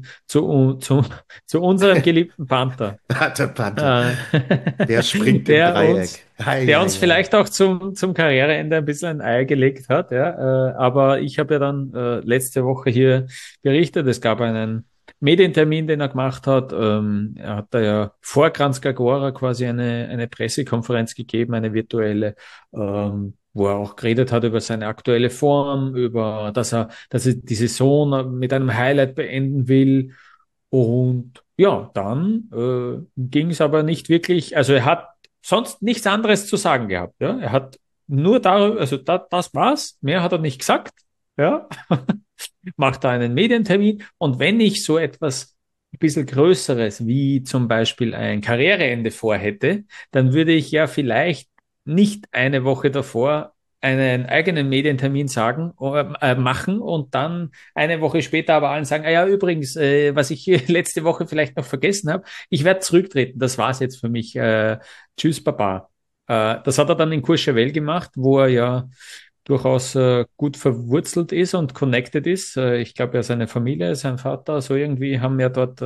zu unserem geliebten Panther. Der Panther, Äh, der springt im der uns, Dreieck. Hei, der uns hei, hei. vielleicht auch zum Karriereende ein bisschen ein Ei gelegt hat, ja. Aber ich habe ja dann letzte Woche hier berichtet, es gab einen Medientermin, den er gemacht hat. Er hat da ja vor Kranz Gagora quasi eine Pressekonferenz gegeben, eine virtuelle, wo er auch geredet hat über seine aktuelle Form, über, dass er die Saison mit einem Highlight beenden will. Und ja, dann ging es aber nicht wirklich, also er hat sonst nichts anderes zu sagen gehabt. Ja? Er hat nur darüber, also das war's, mehr hat er nicht gesagt. Ja, macht da einen Medientermin und wenn ich so etwas ein bisschen Größeres wie zum Beispiel ein Karriereende vorhätte, dann würde ich ja vielleicht nicht eine Woche davor einen eigenen Medientermin machen und dann eine Woche später aber allen sagen, ah ja, übrigens, was ich hier letzte Woche vielleicht noch vergessen habe, ich werde zurücktreten, das war's jetzt für mich. Tschüss, Baba. Das hat er dann in Courchevel gemacht, wo er ja durchaus gut verwurzelt ist und connected ist. Ich glaube ja, seine Familie, sein Vater, so irgendwie haben ja dort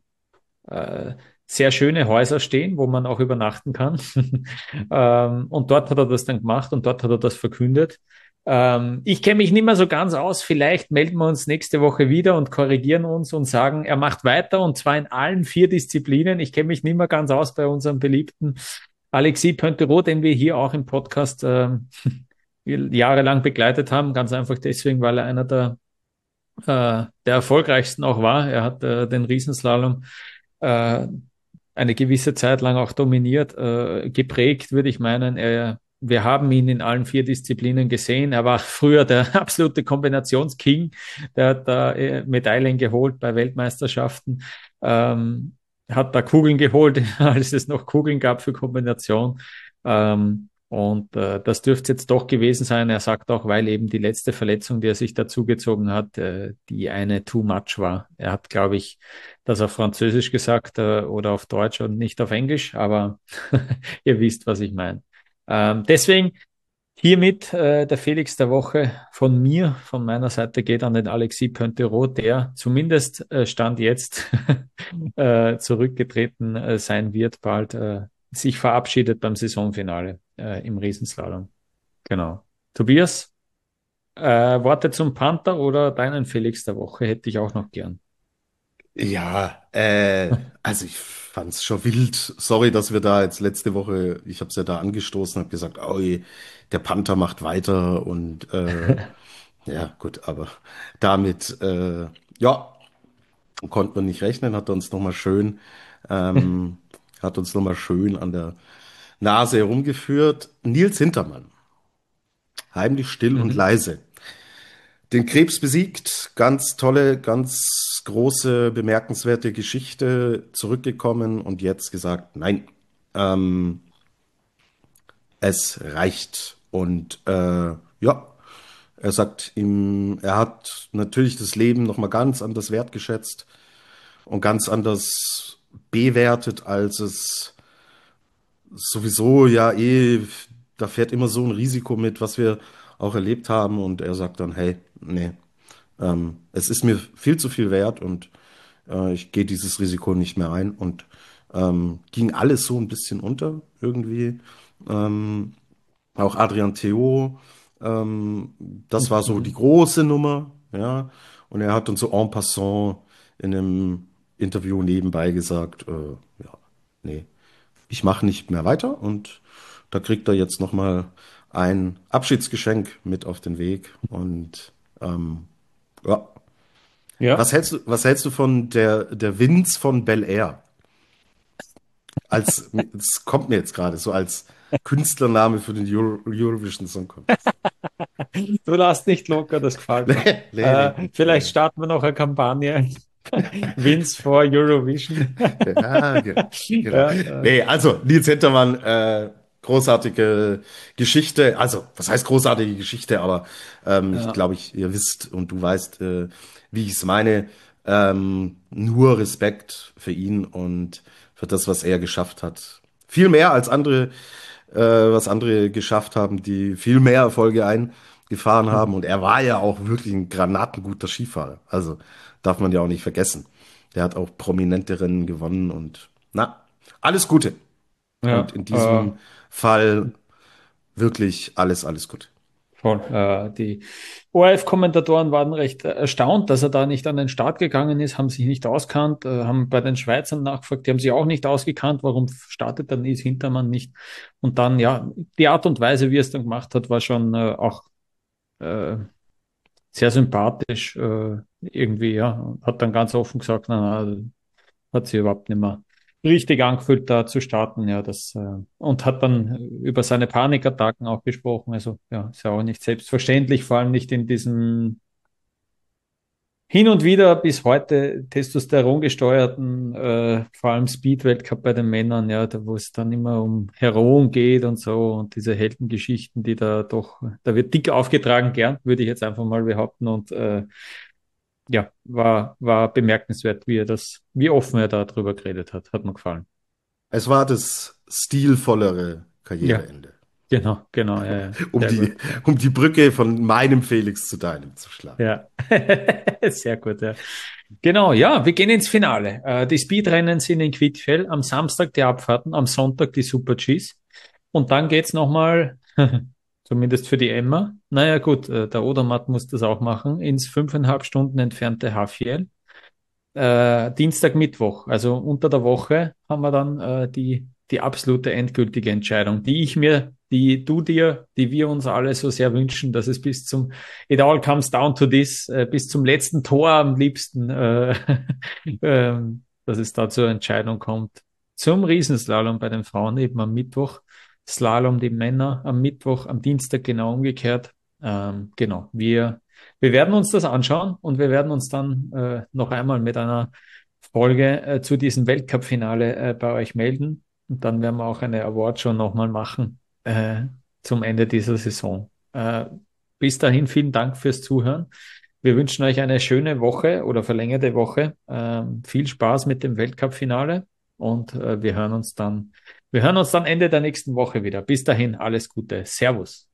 äh, sehr schöne Häuser stehen, wo man auch übernachten kann. Und dort hat er das dann gemacht und dort hat er das verkündet. Ich kenne mich nicht mehr so ganz aus. Vielleicht melden wir uns nächste Woche wieder und korrigieren uns und sagen, er macht weiter und zwar in allen 4 Disziplinen. Ich kenne mich nicht mehr ganz aus bei unserem beliebten Alexis Pointerot, den wir hier auch im Podcast jahrelang begleitet haben. Ganz einfach deswegen, weil er einer der erfolgreichsten auch war. Er hat den Riesenslalom äh, eine gewisse Zeit lang auch dominiert, geprägt, würde ich meinen. Wir haben ihn in allen 4 Disziplinen gesehen. Er war früher der absolute Kombinationsking. Der hat da Medaillen geholt bei Weltmeisterschaften. Hat da Kugeln geholt, als es noch Kugeln gab für Kombination. Und das dürfte jetzt doch gewesen sein. Er sagt auch, weil eben die letzte Verletzung, die er sich dazugezogen hat, die eine too much war. Er hat, glaube ich, das auf Französisch gesagt oder auf Deutsch und nicht auf Englisch, aber ihr wisst, was ich meine. Deswegen hiermit der Felix der Woche von mir, von meiner Seite geht an den Alexis Pointerot, der zumindest Stand jetzt zurückgetreten sein wird, bald sich verabschiedet beim Saisonfinale im Riesenslalom. Genau. Tobias, Worte zum Panther oder deinen Felix der Woche hätte ich auch noch gern. Ja, also ich fand's schon wild. Sorry, dass wir da jetzt letzte Woche, ich habe es ja da angestoßen, habe gesagt, oi, der Panther macht weiter und ja, gut, aber damit, ja, konnten wir nicht rechnen, ähm, hat uns nochmal schön an der Nase herumgeführt. Nils Hintermann, heimlich still und Mhm. leise. Den Krebs besiegt, ganz tolle, ganz große, bemerkenswerte Geschichte, zurückgekommen und jetzt gesagt, nein, ähm, es reicht. Und ja, er sagt ihm, er hat natürlich das Leben nochmal ganz anders wertgeschätzt und ganz anders bewertet, als es sowieso ja da fährt immer so ein Risiko mit, was wir auch erlebt haben. Und er sagt dann, hey, nee, es ist mir viel zu viel wert und ich gehe dieses Risiko nicht mehr ein. Und ging alles so ein bisschen unter irgendwie. Ähm, Auch Adrian Theo, das war so die Mhm. große Nummer, ja. Und er hat uns so en passant in einem Interview nebenbei gesagt, ja, nee. ich mache nicht mehr weiter und da kriegt er jetzt nochmal ein Abschiedsgeschenk mit auf den Weg. Und ja, Ja. was hältst du von der Vince von Bel Air? Es kommt mir jetzt gerade so als Künstlername für den Eurovision Song Contest. Du lässt nicht locker, das gefällt mir. Vielleicht Nee. starten wir noch eine Kampagne. Wins for Eurovision. Ja, genau. Ja, Nee, also Nils Hintermann, großartige Geschichte. Also, was heißt großartige Geschichte? Aber ich ja, glaube, ihr wisst und du weißt, wie ich es meine. Nur Respekt für ihn und für das, was er geschafft hat. Viel mehr als andere, was andere geschafft haben, die viel mehr Erfolge eingefahren haben. Und er war ja auch wirklich ein granatenguter Skifahrer. Also darf man ja auch nicht vergessen. Der hat auch prominente Rennen gewonnen und na, alles Gute. Und ja, in diesem Fall wirklich alles Gute. voll. Die ORF-Kommentatoren waren recht erstaunt, dass er da nicht an den Start gegangen ist, haben sich nicht auskannt, haben bei den Schweizern nachgefragt, die haben sich auch nicht ausgekannt, warum startet dann Nils Hintermann nicht? Und dann, ja, die Art und Weise, wie er es dann gemacht hat, war schon auch äh, sehr sympathisch irgendwie, ja. Hat dann ganz offen gesagt, na, hat sich überhaupt nicht mehr richtig angefühlt, da zu starten, ja, und hat dann über seine Panikattacken auch gesprochen. Also, ja, ist ja auch nicht selbstverständlich, vor allem nicht in diesem hin und wieder bis heute Testosteron gesteuerten, vor allem Speed-Weltcup bei den Männern, ja, da wo es dann immer um Heroen geht und so und diese Heldengeschichten, die da doch, da wird dick aufgetragen gern, würde ich jetzt einfach mal behaupten und ja, war bemerkenswert, wie offen er da drüber geredet hat, hat mir gefallen. Es war das stilvollere Ja, Karriereende. genau, ja, ja, Um sehr gut. um die Brücke von meinem Felix zu deinem zu schlagen. Ja, sehr gut, ja. Genau, ja, wir gehen ins Finale. Die Speedrennen sind in Quidfjell, am Samstag die Abfahrten, am Sonntag die Super Gs. Und dann geht's nochmal, zumindest für die Emma, naja gut, der Odermatt muss das auch machen, ins 5,5 Stunden entfernte Hafjell. Dienstag, Mittwoch, also unter der Woche haben wir dann die absolute endgültige Entscheidung, die du dir, die wir uns alle so sehr wünschen, dass es it all comes down to this, bis zum letzten Tor am liebsten, dass es da zur Entscheidung kommt. Zum Riesenslalom bei den Frauen eben am Mittwoch, Slalom die Männer am Mittwoch, am Dienstag genau umgekehrt. Genau, wir werden uns das anschauen und wir werden uns dann noch einmal mit einer Folge zu diesem Weltcup-Finale bei euch melden. Und dann werden wir auch eine Awardshow nochmal machen zum Ende dieser Saison. Bis dahin vielen Dank fürs Zuhören. Wir wünschen euch eine schöne Woche oder verlängerte Woche. Viel Spaß mit dem Weltcup-Finale und wir hören uns dann Ende der nächsten Woche wieder. Bis dahin, alles Gute. Servus.